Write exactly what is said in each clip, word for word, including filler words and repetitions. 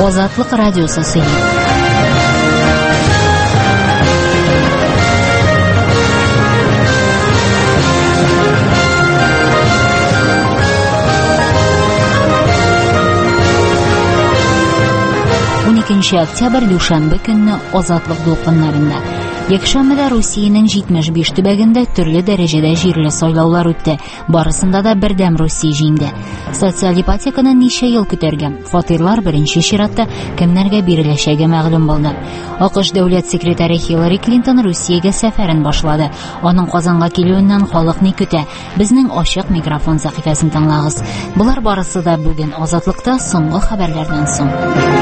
Азатлык радиосы сөйли. уникенче октябрь дүшәмбе көнне Азатлык дулкыннарында. Якшәмбедә Русиянең җитмеш биш төбәгендә төрле дәрәҗәдә җирле сайлаулар үтте. Барысында да бердәм Русия җиңде. Социаль ипотеканы ничә ел көтәргә, фатирлар беренче чиратта кемнәргә биреләчәге мәгълүм булды. АКШ дәүләт секретаре Хиллари Клинтон Русиягә сәфәрен башлады. Аның Казанга килүеннән халык ни көтә? Безнең ачык микрофон сәхифәсен тыңлагыз. Булар барысы да бүген Азатлыкта соңгы хәбәрләрдән соң.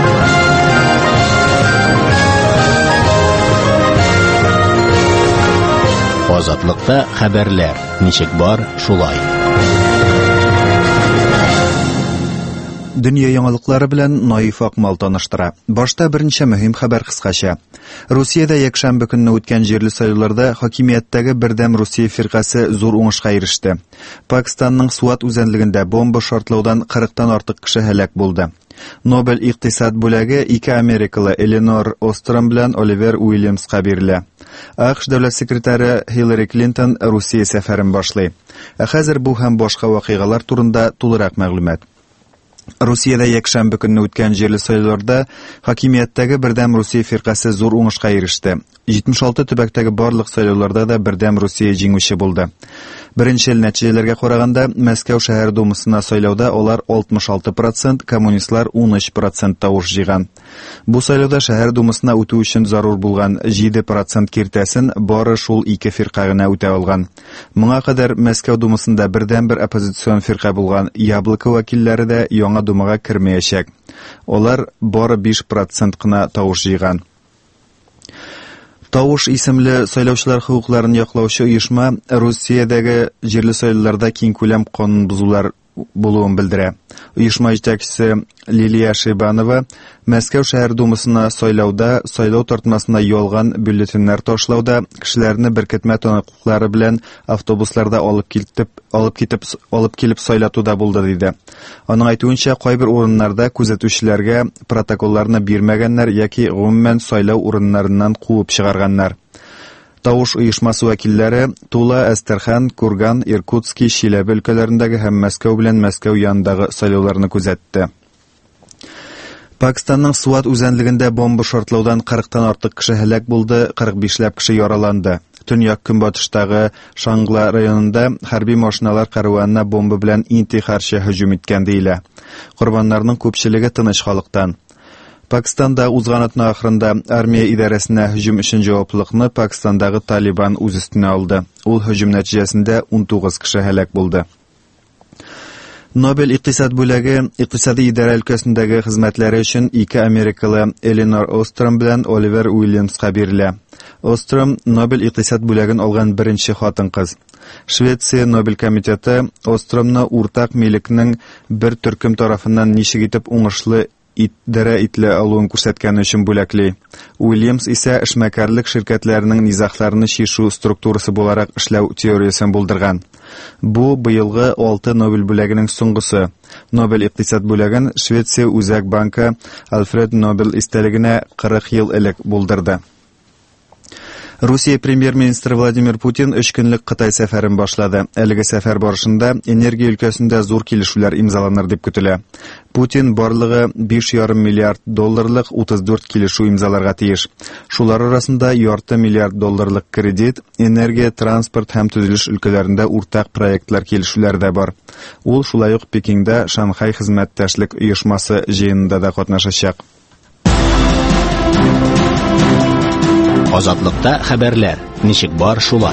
Азатлыкта хәбәрләр. Ничек бар, шулай. Дөнья яңалыклары белән Наиф Акмал таныштыра. Башта берничә мөһим хәбәр кыскача. Русиядә якшәмбе көнне үткән җирле сайлауларда хакимияттәге бердәм Русия фиркасы зур уңышка иреште. Пакистанның Суат үзәнлегендә бомба шартлаудан кырыктан артык кеше һәлак булды. Нобель икътисад бүләге ике америкалы Эленор Остром белән Оливер Уильямска бирелә. АКШ дәүләт секретаре Хиллари Клинтон Русия сәфәрен башлый. Ә хәзер бу һәм башка вакыйгалар турында тулырак мәгълүмат. Русиядә якшәмбе көнне үткән җирле сайлауларда хакимияттәге бердәм Русия фиркасы зур уңышка иреште. җитмеш алты төбәктәге барлык сайлауларда да бердәм Русия җиңүче булды. Беренче ел нәтиҗәләргә караганда Мәскәү шәһәр думасына сайлауда алар алтмыш алты процент, коммунистлар ун өч процент тавыш җыйган. Бу сайлауда шәһәр думасына үтү өчен зарур булган җиде процент киртәсен бары шул ике фирка гына үтә алган. Моңа кадәр Мәскәү думасында бердәм бер оппозицион фирка булган Яблоко вәкилләре дә яңа думага кермәячәк. Алар бары биш процент кына тавыш җыйган. Тавыш исемле сайлаучылар хукукларын яклаучы оешма Русиядәге җирле сайлауларда киң күләм канун бузулар булуын белдерә. Оешма җитәкчесе Лилия Шейбанова Мәскәү шәһәр думасына сайлауда сайлау тартмасына ялган бюллетеннәр ташлауда кешеләрне беркетмә таныклыклары белән автобусларда алып китеп алып китеп алып килеп сайлатуда булды диде. Аның әйтүенчә, кайбер урыннарда күзәтүчеләргә протоколларны бирмәгәннәр яки гомумән сайлау урыннарыннан куып чыгарганнар. Тавыш оешмасы вәкилләре Тула, Әстерхан, Курган, Иркутский, Чиләбе өлкәләрендәге һәм Мәскәү белән Мәскәү янындагы сайлауларны күзәтте. Пакистанның Суат үзәнлегендә бомба шартлаудан кырыктан артык кеше һәлак булды, кырык бишләп кеше яраланды. Төньяк көнбатыштагы Шангла районында хәрби машиналар кәрванына бомба белән интихарчы һөҗүм иткән диелә. Корбаннарның күпчелеге тыныч халыктан. Пакистанда узган атна ахырында армия идарәсенә һөҗүм өчен җаваплылыкны Пакистандагы Талибан үз өстенә алды. Ул һөҗүм нәтиҗәсендә ун тугыз кеше һәлак булды. Нобель икътисад бүләге икътисади идарә өлкәсендәге хезмәтләре өчен ике америкалы Эленор Остром белән Оливер Уильямска бирелә. Остром Нобель икътисад бүләген алган беренче хатын-кыз. Швеция Нобель комитеты Остромны уртак милекнең бер төркем тарафыннан ничек итеп уңышлы идарә ителә алуын күрсәткән өчен бүләкли. Уильямс исә эшмәкәрлек ширкәтләренең низахларны чишү структурасы буларак эшләү теориясен булдырган. Бу быелгы алты Нобель бүләгенең соңгысы. Нобель икътисад бүләген Швеция Үзәк банкы Альфред Нобель истәлегенә кырык ел элек булдырды. Русия премьер-министры Владимир Путин өч көнлек Кытай сәфәрен башлады. Әлеге сәфәр барышында энергия өлкәсендә зур килешүләр имзаланыр дип көтелә. Путин барлыгы биш ярым миллиард долларлык утыз дүрт килешү имзаларга тиеш. Шулар арасында ярты миллиард долларлык кредит, энергия, транспорт һәм төзелеш өлкәләрендә уртак проектлар килешүләр дә бар. Ул шулай ук Пекиндә Шанхай хезмәттәшлек оешмасы җыенында да катнашачак. Азатлыкта хәбәрләр. Ничек бар, шулай.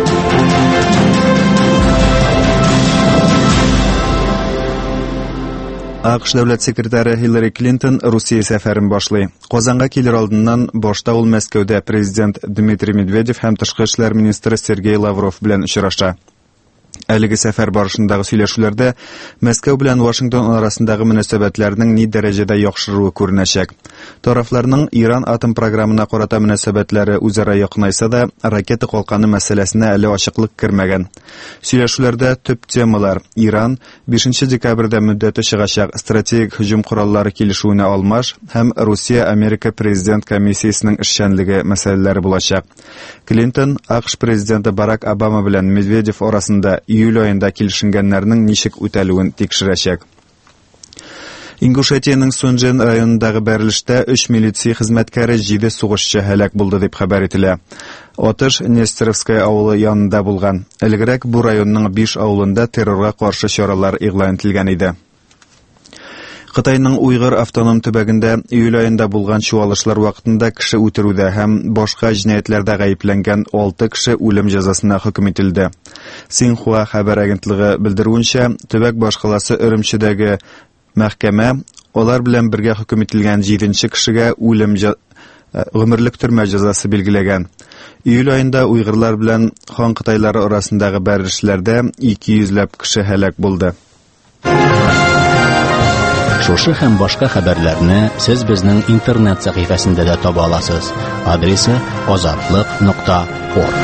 АКШ дәүләт секретаре Хиллари Клинтон Русия сәфәрен башлый. Казанга килер алдыннан башта ул Мәскәүдә президент Дмитрий Медведев һәм тышкы эшләр министры Сергей Лавров белән очраша. Әлеге сәфәр барышындагы сөйләшүләрдә Мәскәү белән Вашингтон арасындагы мөнәсәбәтләрнең ни дәрәҗәдә яхшыруы күренәчәк. Тарафларның Иран атом программына карата мөнәсәбәтләре үзара якынайса да, ракета калканы мәсьәләсенә әле ачыклык кермәгән. Сөйләшүләрдә төп темалар Иран бишенче декабрьдә мөддәте чыгачак стратегик һөҗүм кораллары килешүенә алмаш һәм Русия-Америка президент комиссиясенең эшчәнлеге мәсьәләләре булачак. Клинтон АКШ президенты Барак Обама белән Медведев арасында июль айында килешенгәннәрнең ничек үтәлүен тикшерәчәк. Ингушетиянең Сунжэн районындагы бәрелештә өч милиция хезмәткәре, җиде сугышчы һәлак булды дип хәбәр ителә. Отыш Нестеровская авылы янында булган. Элегрәк бу районның биш авылында террорга каршы чаралар игълан ителгән иде. Кытайның Уйгыр автоном төбәгендә июль айында булган чуалышлар вакытында кеше үтерүдә һәм башка җинаятьләрдә гаепләнгән алты кеше үлем җәзасына хөкем ителде. Синхуа хәбәр агентлыгы белдерүенчә, төбәк башкаласы Өремчедәге мәхкәмә алар белән бергә хөкем ителгән җиденче кешегә үлем гомерлек төрмә җәзасы билгеләгән. Июль айында уйгырлар белән хан кытайлары арасындагы бәрелешләрдә ике йөзләп кеше һәлак булды. Шушы һәм башка хәбәрләрне сез безнең интернет сәхифәсендә дә таба аласыз. Адресы азатлык нокта орг.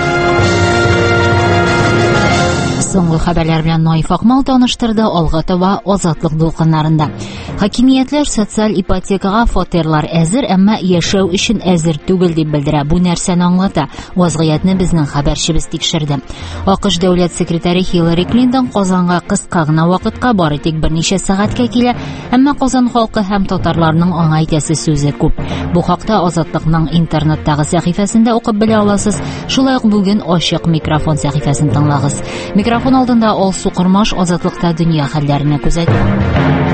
Соңгы хәбәрләр белән Наиф Акмал таныштырды. Алга таба Азатлык дулкыннарында. Хакимиятләр социаль ипотекага фатирлар әзер, әмма яшәү өчен әзер түгел дип белдерә. Бу нәрсәне аңлата. Вазгыятьне безнең хәбәрчебез тикшерде. АКШ дәүләт секретаре Хиллари Клинтон Казанга кыска гына вакытка бары тик берничә сәгатькә килә, әмма Казан халкы һәм татарларның аңа әйтәсе сүзе күп. Бу хакта Азатлыкның интернеттагы сәхифәсендә укып белә аласыз. Шулай ук бүген ачык микрофон сәхифәсен тыңлагыз. Микрофон алдында Алсу Кормаш Азатлыкта дөнья хәлләренә күзәтә.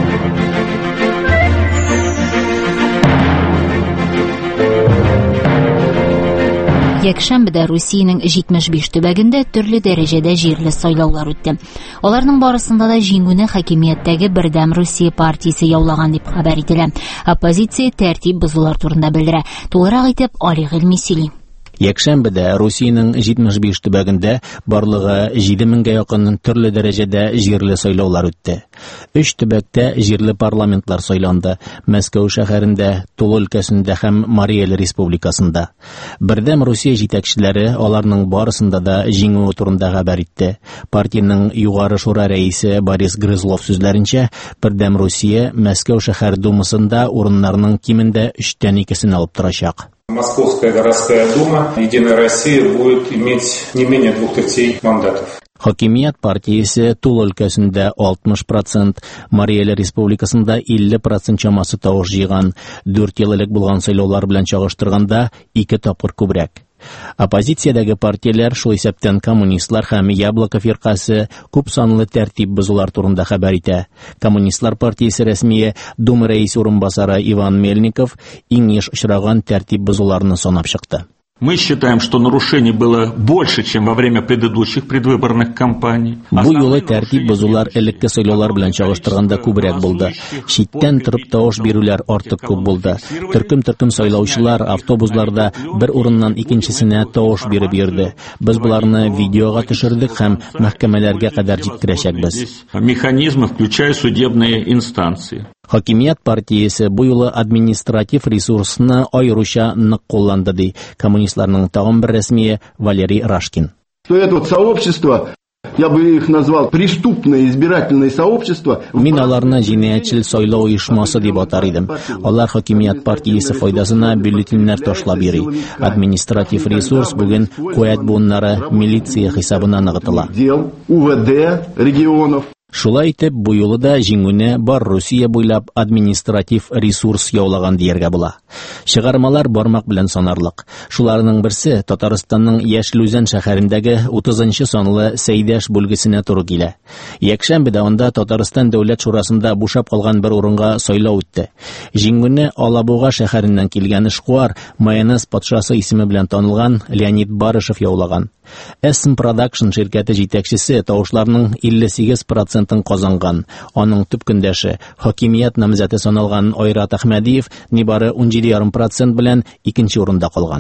Якшәмбедә Русиянең җитмеш биш төбәгендә төрле дәрәҗәдә җирле сайлаулар үтте. Аларның барысында да җиңүне хакимияттәге Бердәм Русия партиясе яулаган дип хәбәр ителә. Оппозиция тәртип бозулар турында белдерә. Тулырак итеп Али Гыйльми сөйли. Якшәмбедә Русиянең җитмеш биш төбәгендә барлыгы җиде меңгә якын төрле дәрәҗәдә җирле сайлаулар үтте. Өч төбәктә җирле парламентлар сайланды. Мәскәү шәһәрендә, Тула өлкәсендә һәм Марий-Эл республикасында. Бердәм Русия җитәкчеләре аларның барысында да җиңү турында хәбәр итте. Партияның югары шура рәисе Борис Грызлов сүзләренчә, Бердәм Русия Мәскәү шәһәр думасында урыннарның кимендә өчтән икесен алып торачак. Московская городская дума, Единая Россия будет иметь не менее двух третей мандатов. Хакимият партиясе Тула өлкәсендә алтмыш процент, Марий-Эл республикасында илле процент чамасы тавыш җыйган. Дүрт ел элек булган сайлаулар белән чагыштырганда ике тапкыр күбрәк. Оппозициядәге партияләр, шул исәптән коммунистлар һәм Яблоко фиркасы күп санлы тәртип бозулар турында хәбәр итә. Коммунистлар партиясе рәсмие Дума рәисе урынбасары Иван Мельников иң еш очраган тәртип бозуларны санап чыкты. Мы считаем, что нарушений было больше, чем во время предыдущих предвыборных кампаний. Бу юлы тәртип бозулар элекке сайлаулар белән чагыштырганда күбрәк булды. Читтән торып тавыш бирүләр артык күп булды. Төркем-төркем сайлаучылар автобусларда бер урыннан икенчесенә тавыш биреп йөрде. Без буларны видеога төшердек һәм мәхкәмәләргә кадәр җиткерәчәкбез. Механизмы, включая судебные инстанции. Хакимият партиясе бу юлы административ ресурсны аеруча нык кулланды ди коммунистларның тагын бер рәсмие Валерий Рашкин. То это вот сообщество, я бы их назвал преступное избирательное сообщество. Мин аларны җинаятьчел сайлау оешмасы дип атар идем. Алар хакимият партиясе файдасына бюллетеннәр ташлап йөри. Административ ресурс бүген куәт буыннары милиция хисабына ныгытыла. Дел УВД регионов. Шулай итеп, бу юлы да җиңүне бар Русия буйлап административ ресурс яулаган дияргә була. Чыгармалар бармак белән санарлык. Шуларның берсе Татарстанның Яшелүзән шәһәрендәге утызынчы санлы Сәйдәш бүлгесенә туры килә. Якшәмбедә анда Татарстан дәүләт шурасында бушап калган бер урынга сайлау үтте. Җиңүне Алабуга шәһәреннән килгән эшкуар, майонез патшасы исеме белән танылган Леонид Барышев яулаган. Эсм Продакшн ширкәте җитәкчесе тавышларның илле сигез процентын казанган. Аның төп көндәше хакимият намзәте саналган Айрат Әхмәдиев нибары ун җиде ярым процент белән икенче урында калган.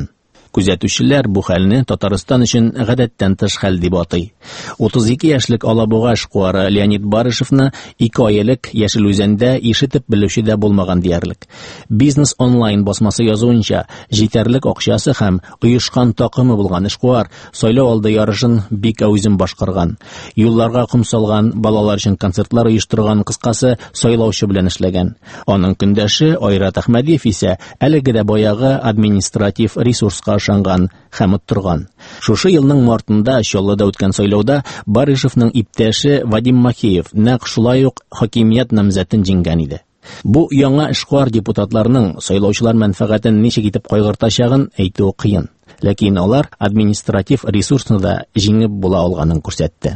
Күзәтүчеләр бу хәлне Татарстан өчен гадәттән тыш хәл дип атый. утыз ике яшьлек Алабуга эшкуары Леонид Барышевны ике ай элек Яшел Үзәндә ишетеп белүче дә булмаган диярлек. Бизнес онлайн басмасы язуынча, җитәрлек акчасы һәм оешкан такымы булган эшкуар сайлау алды ярышын бик әүзем башкарган. Юлларга ком салган, балалар өчен концертлар оештырган, кыскасы сайлаучы белән эшләгән. Аның көндәше Айрат Әхмәдиев исә әлеге дә баягы административ ресурска ышанган һәм оттырган. Шушы елның мартында Чаллыда үткән сайлауда Барышевның иптәше Вадим Махеев нәкъ шулай ук хакимият намзәтен җиңгән иде. Бу яңа эшкуар депутатларның сайлаучылар мәнфәгатен ничек итеп кайгыртачагын әйтү кыен. Ләкин алар административ ресурсны да җиңеп була алганын күрсәтте.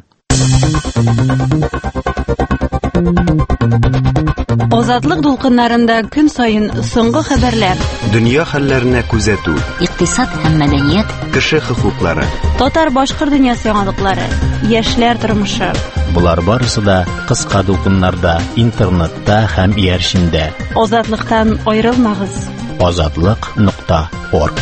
Азатлык дулкыннарында көн сайын соңгы хәбәрләр, дөнья хәлләренә күзәтү, икътисад һәм мәдәният, кеше хокуклары, татар-башкорт дөньясы яңалыклары, яшьләр тормышы. Булар барысы да кыска дулкыннарда, интернетта һәм иярчендә. Азатлыктан аерылмагыз. азатлык нокта орг.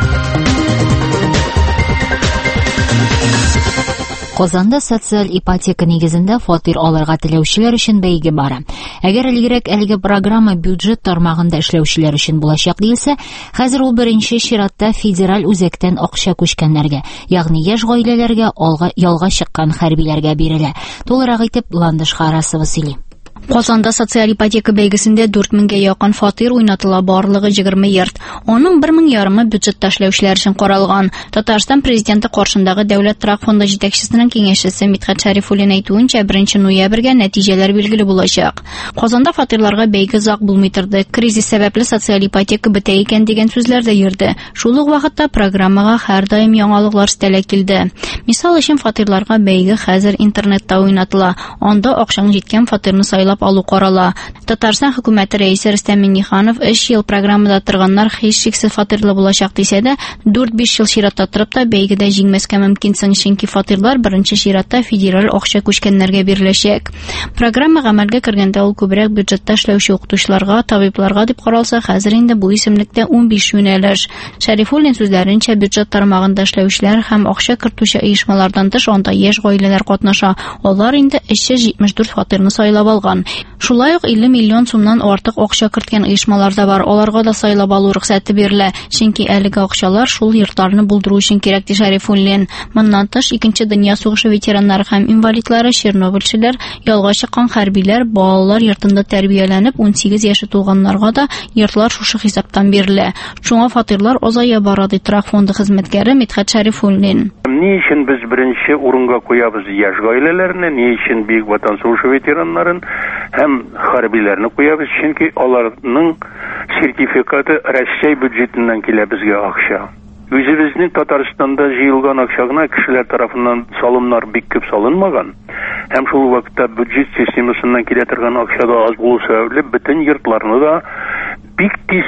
Казанда социаль ипотека нигезендә фатир алырга теләүчеләр өчен бәйге бара. Әгәр элгәрәк әлеге программа бюджет тармагында эшләүчеләр өчен булачак диелсә, хәзер ул беренче чиратта федераль үзәктән акча күчкәннәргә, ягъни яшь гаиләләргә, алга ялга чыккан хәрбиләргә бирелә. Тулырак итеп Ландыш Харасова сөйли. Казанда социаль ипотека бәйгесендә дүрт меңгә якын фатир уйнатыла, барлыгы егерме йорт. Аның бер мең ярымы бюджетта эшләүчеләр өчен каралган. Татарстан президенты каршындагы Дәүләт торак фонды җитәкчесенең киңәшчесе Митхат Шәрифуллин әйтүенчә, беренче ноябрьгә нәтиҗәләр билгеле булачак. Казанда фатирларга бәйге озак булмый торды. Кризис сәбәпле социаль ипотека бетә икән дигән сүзләр дә йөрде. Шул ук вакытта программага һәр даим яңалыклар өстәлә килде. Мисал өчен фатирларга бәйге хәзер интернетта уйнатыла. Анда акчаң җиткән фатирны сайлап алу карала. Татарстан хөкүмәте рәисе Рөстәм Миңнеханов өч ел программада торганнар һичшиксез фатирлы булачак дисә дә, дүрт-биш ел чиратта торып та бәйгедә җиңмәскә мөмкинсең, чөнки фатирлар беренче чиратта федераль акча күчкәннәргә биреләчәк. Программа гамәлгә кергәндә ул күбрәк бюджетта эшләүче укытучыларга, табибларга дип каралса, хәзер инде бу исемлектә ун биш юнәлеш. Шәрифуллин сүзләренчә, бюджет тармагында эшләүчеләр һәм акча кертүче оешмалардан тыш анда яшь гаиләләр катнаша. Алар инде өч йөз җитмеш дүрт фатирны сайлап алган. Шулай ук илле миллион сумнан артык акча керткән оешмалар да бар. Аларга да сайлап алу рөхсәте бирелә, чөнки әлеге акчалар шул йортларны булдыру өчен кирәк, ди Шәрифуллин. Моннан тыш, икенче дөнья сугышы ветераннары һәм инвалидлары, чернобыльчеләр, ялга чыккан хәрбиләр, балалар йортында тәрбияләнеп ун сигез яше тулганнарга да йортлар шушы хисаптан бирелә. Шуңа фатирлар азая бара, ди торак фонды хезмәткәре Митхат Шәрифуллин. Ни өчен без беренче урынга куябыз яшь гаиләләрне, ни өчен бик ватан сугышы ветераннарын һәм хәрбиләрне куябыз, чөнки аларның сертификаты Россия бюджетыннан килә безгә акча. Үзебезнең Татарстанда җыелган акча гына кешеләр тарафыннан салымнар бик күп салынмаган. Һәм шул вакытта бюджет системасыннан килә торган акча да аз булу сәбәпле бөтен йортларны да бик тиз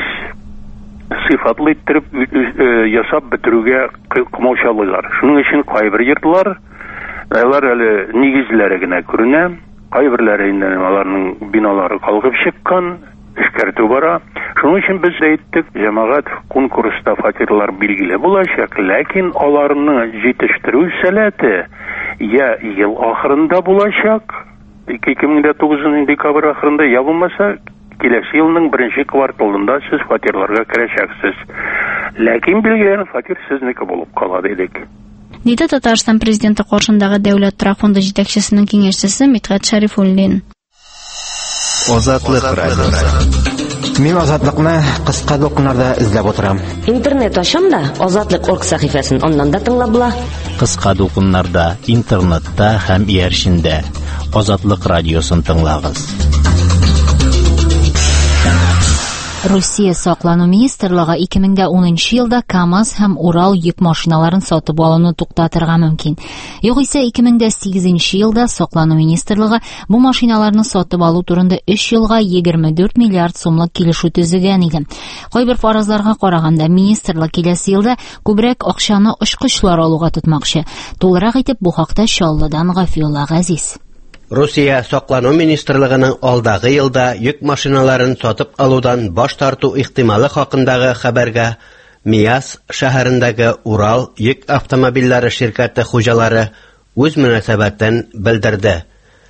сыйфатлы иттереп ясап бетерүгә кымаучалыйлар. Шуның өчен кайбер йортлар алар әле нигезләре генә күренә, кайберләре инде аларның биналары калкып чыккан, эшкәртү бара. Шуның өчен без әйттек, җәмәгать конкурста фатирлар билгеле булачак, ләкин аларны җитештерү сәләте я ел ахырында булачак, ике мең тугызынчы декабрь ахырында, я булмаса киләсе елның беренче кварталында сез фатирларга керәчәксез. Ләкин билгеләнгән фатир сезнеке булып кала дидек. Диде Татарстан президенты каршындагы Дәүләт торак фонды җитәкчесенең киңәшчесе Митхат Шәрифуллин. Азатлык радиосы. Мин азатлыкны кыска дулкыннарда эзләп утырам. Интернет ачам да Азатлык точка орг сәхифәсен аннан да тыңлап була. Кыска дулкыннарда, интернетта һәм иярчендә Азатлык радиосын тыңлагыз. Россия саклану министрлыгы ике мең унынчы елда КАМАЗ һәм Урал йөк машиналарын сатып алуны туктатырга мөмкин. Югыйсә ике мең сигезенче елда саклану министрлыгы бу машиналарны сатып алу турында өч елга егерме дүрт миллиард сумлык килешү төзегән иде. Кайбер фаразларга караганда министрлык киләсе елда күбрәк акчаны очкычлар алуга тотмакчы. Тулырак итеп бу хакта Чаллыдан Гафиулла Газиз. Россия саклану министрлыгының алдагы елда йөк машиналарын сатып алудан баш тарту ихтималы хакындагы хәбәргә Мияс шәһәрендәге Урал йөк автомобильләре ширкәте хуҗалары үз мөнәсәбәтен белдерде.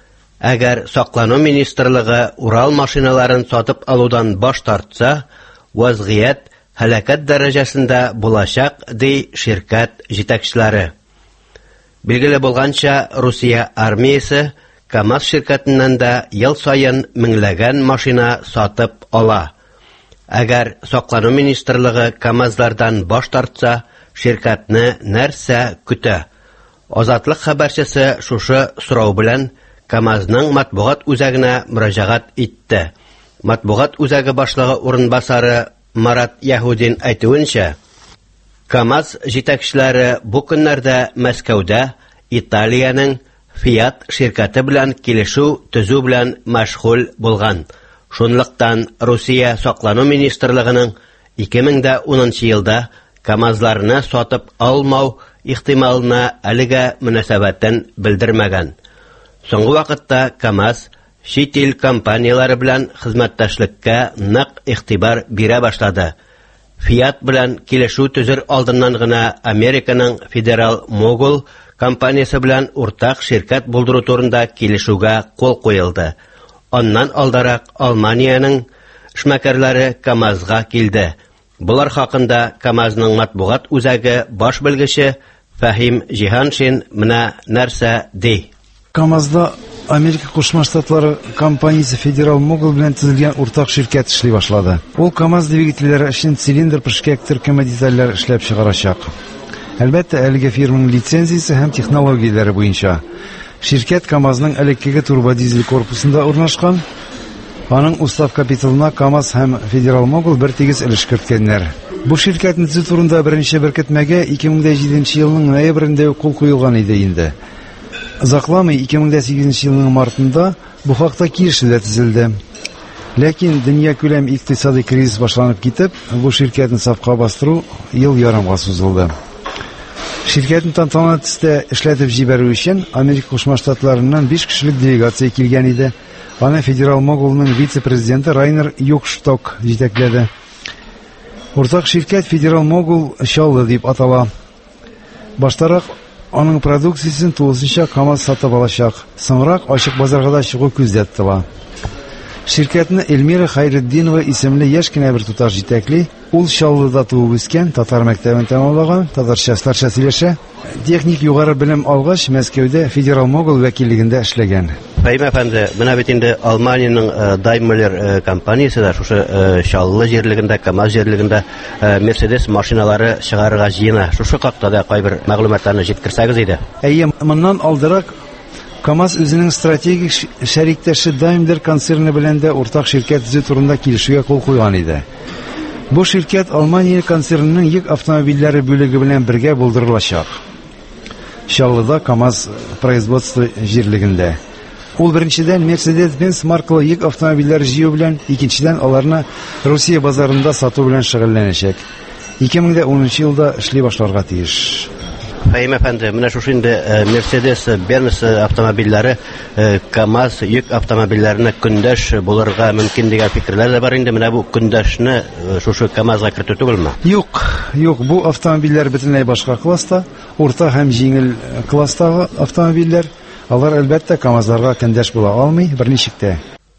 Әгәр саклану министрлыгы Урал машиналарын сатып алудан баш тартса, вазгыять һәлакәт дәрәҗәсендә булачак, ди ширкәт җитәкчеләре. Билгеле булганча, Русия армиясе КАМАЗ ширкәтеннән дә ел сайын меңләгән машина сатып ала. Әгәр саклану министрлыгы КАМАЗлардан баш тартса, ширкәтне нәрсә көтә? Азатлык хәбәрчесе шушы сорау белән КАМАЗның матбугат үзәгенә мөрәҗәгать итте. Матбугат үзәге башлыгы урынбасары Марат Яһудин әйтүенчә, КАМАЗ җитәкчеләре бу көннәрдә Мәскәүдә Италиянең Fiat ширкәте белән килешү төзү белән мәшгуль булган. Шунлыктан Русия саклану министрлыгының ике мең унынчы елда КАМАЗларны сатып алмау ихтималына әлегә мөнәсәбәтен белдермәгән. Соңгы вакытта КАМАЗ чит ил компанияләре белән хезмәттәшлеккә нык игътибар бирә башлады. Fiat белән килешү төзер алдыннан гына Американың Федерал Mogul компаниясе белән уртак ширкәт булдыру турында килешүгә кул куелды. Аннан алдарак Алманиянең эшмәкәрләре КАМАЗга килде. Булар хакында КАМАЗның матбугат үзәге баш белгече Фәһим Җиһаншин менә нәрсә ди. КАМАЗда Америка Кушма Штатлары компаниясе Федерал Mogul белән төзелгән уртак ширкәт эшли башлады. Ул КАМАЗ двигательләре өчен цилиндр прыжкәк төркеме детальләр эшләп чыгарачак. Әлбәттә, әлеге фирманың лицензиясе һәм технологияләре буенча. Ширкәт КАМАЗның элеккеге турбодизель корпусында урнашкан. Аның устав капиталына КАМАЗ һәм Федерал Mogul бер тигез өлеш керткәннәр. Бу ширкәтне төзү турында беренче беркетмәгә ике мең җиденче елның ноябрендә кул куелган иде инде. Озакламый ике мең сигезенче елның мартында бу хакта килешүләр төзелде. Ләкин дөнья күләм икътисади кризис башланып китеп, бу ширкәтне сафка бастыру ел ярымга сузылды. Ширкәтне тантаналы төстә эшләтеп җибәрү өчен Америка Кушма Штатларыннан биш кешелек делегация килгән иде. Аны Федерал Mogulның вице-президенты Райнер Юкшток җитәкләде. Уртак ширкәт Федерал Mogul Чаллы дип атала. Баштарак аның продукциясын тулысынча КАМАЗ сатып алачак. Соңрак ачык базарга да чыгу күздә тотыла. Ширкәтне Эльмира Хайретдинова исемле яшь кенә бер туташ җитәкли. Ул Чаллыда туып үскән, татар мәктәбен тәмамлаган, татарча старша сөйләшә. Техник югары белем алгач, Мәскәүдә Федерал Mogul вәкиллегендә эшләгән. Фәһим әфәнде, менә бит инде Алманиянең Daimler компаниясе дә шушы Чаллы җирлегендә, КАМАЗ җирлегендә Mercedes машиналары чыгарырга җыена. Шушы хакта да кайбер мәгълүматларны җиткерсәгез иде. Әйе, моннан алдарак КАМАЗ үзенең стратегик шәриктәше Daimler концерны белән дә уртак ширкәт төзү турында килешүгә кул куйган иде. Бу ширкәт Алмания концернының йөк автомобильләре бүлеге белән бергә булдырылачак. Чаллыда КАМАЗ производство җирлегендә. Ул беренчедән Mercedes-Benz маркалы йөк автомобильләре җыю белән, икенчедән аларны Русия базарында сату белән шөгыльләнәчәк. ике мең унынчы елда эшли башларга тиеш. Фәһим әфәнде, менә шушы инде Mercedes-Benz автомобильләре КАМАЗ йөк автомобильләренә көндәш булырга мөмкин дигән фикерләр дә бар инде. Менә бу көндәшне шушы КАМАЗга кертү түгелме? Юк, юк, бу автомобильләр бөтенләй башка класста, урта һәм җиңел класстагы автомобильләр. Алар әлбәттә КАМАЗларга көндәш була алмый, берничек тә.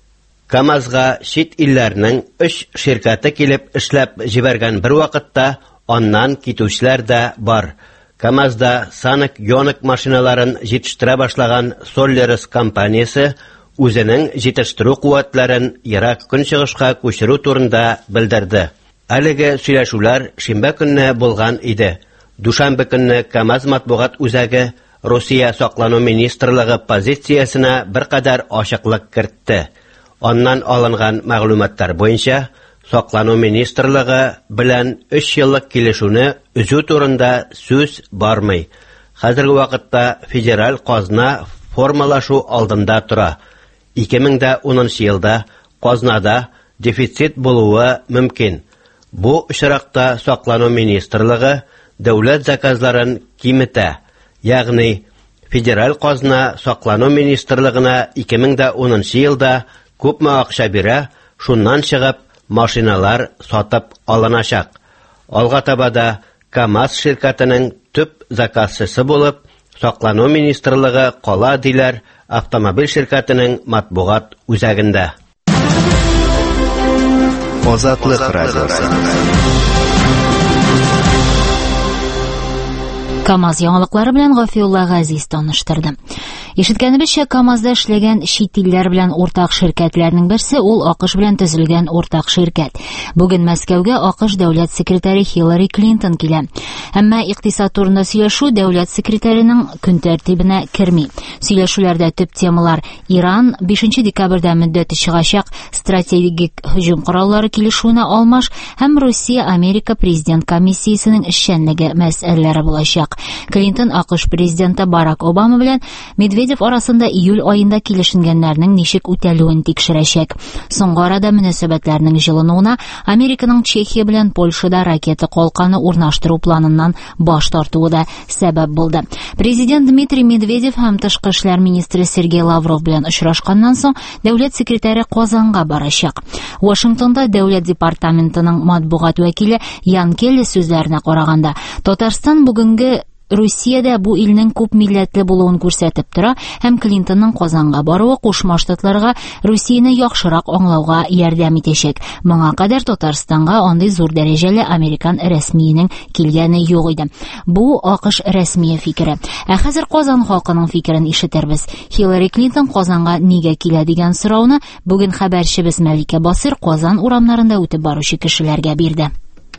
КАМАЗга чит илләрнең өч ширкәте килеп эшләп җибәргән бер вакытта аннан китүчләр дә бар. КАМАЗда санык-йонык машиналарын җитештерә башлаган Soleris компаниясе үзенең җитештерү куәтләрен ерак көнчыгышка күчерү турында белдерде. Әлеге сөйләшүләр шимбә көнне булган иде. Душанбе көнне КАМАЗ матбугат үзәге Русия саклану министрлыгы позициясенә беркадәр ачыклык кертте. Аннан алынган мәгълүматлар буенча, саклану министрлыгы белән өч еллык килешүне үзү турында сүз бармый. Хәзерге вакытта федераль казна формалашу алдында тора. ике мең унынчы елда казнада дефицит булуы мөмкин. Бу очракта саклану министрлыгы дәүләт заказларын киметә. Ягъни федераль казна саклану министрлыгына ике мең унынчы елда күпме акча бирә, шуннан чыгып машиналар сатып алыначак. Алга табада КАМАЗ şirkәтенең төп заказчысы булып, Саклану министрлыгы кала диләр автомобиль şirkәтенең матбугат үзәгендә. Азатлык радиосы. КАМАЗ яңалыклары белән Гафиулла Газиз таныштырды. Ишеткәнебезчә, КАМАЗда эшләгән чит илләр белән уртак şirkәтләрнең берсе ул АКШ белән төзелгән уртак şirkәт. Бүген Мәскәүгә АКШ дәүләт секретаре Хиллари Клинтон килә. Әмма икътисад турында сөйләшү дәүләт секретаренең көн тәртибенә керми. Сөйләшүләрдә төп темалар Иран бишенче декабрьдә мөддәте чыгачак стратегик һөҗүм кораллары килешүенә алмаш һәм Россия-Америка президент комиссиясенең эшчәнлеге мәсьәләләре булачак. Клинтон АКШ президенты Барак Обама белән Медведев арасында июль аенда килешенгәннәрнең ничек үтәлүен тикшерәчәк. Соңгы арада мөнәсәбәтләрнең җылынуына Американың Чехия белән Польшада ракета калканы урнаштыру планыннан баш тартуы да сәбәп булды. Президент Дмитрий Медведев һәм тышкы эшләр министры Сергей Лавров белән очрашканнан соң дәүләт секретаре Казанга барачак. Вашингтонда дәүләт департаментының матбугат вәкиле Ян Келли сүзләренә караганда, Татарстан бүгенге Русиядә бу илнең күп милләтле булуын күрсәтеп тора һәм Клинтонның Казанга баруы Кушма Штатларга Русияне яхшырак аңлауга ярдәм итәчәк. Моңа кадәр Татарстанга андый зур дәрәҗәле американ рәсмиенең килгәне юк иде. Бу АКШ рәсмие фикере. Ә хәзер Казан халкының фикерен ишетербез. Хиллари Клинтон Казанга нигә килә дигән сорауны бүген хәбәрчебез Мәликә Басыр Казан урамнарында үтеп баручы кешеләргә бирде.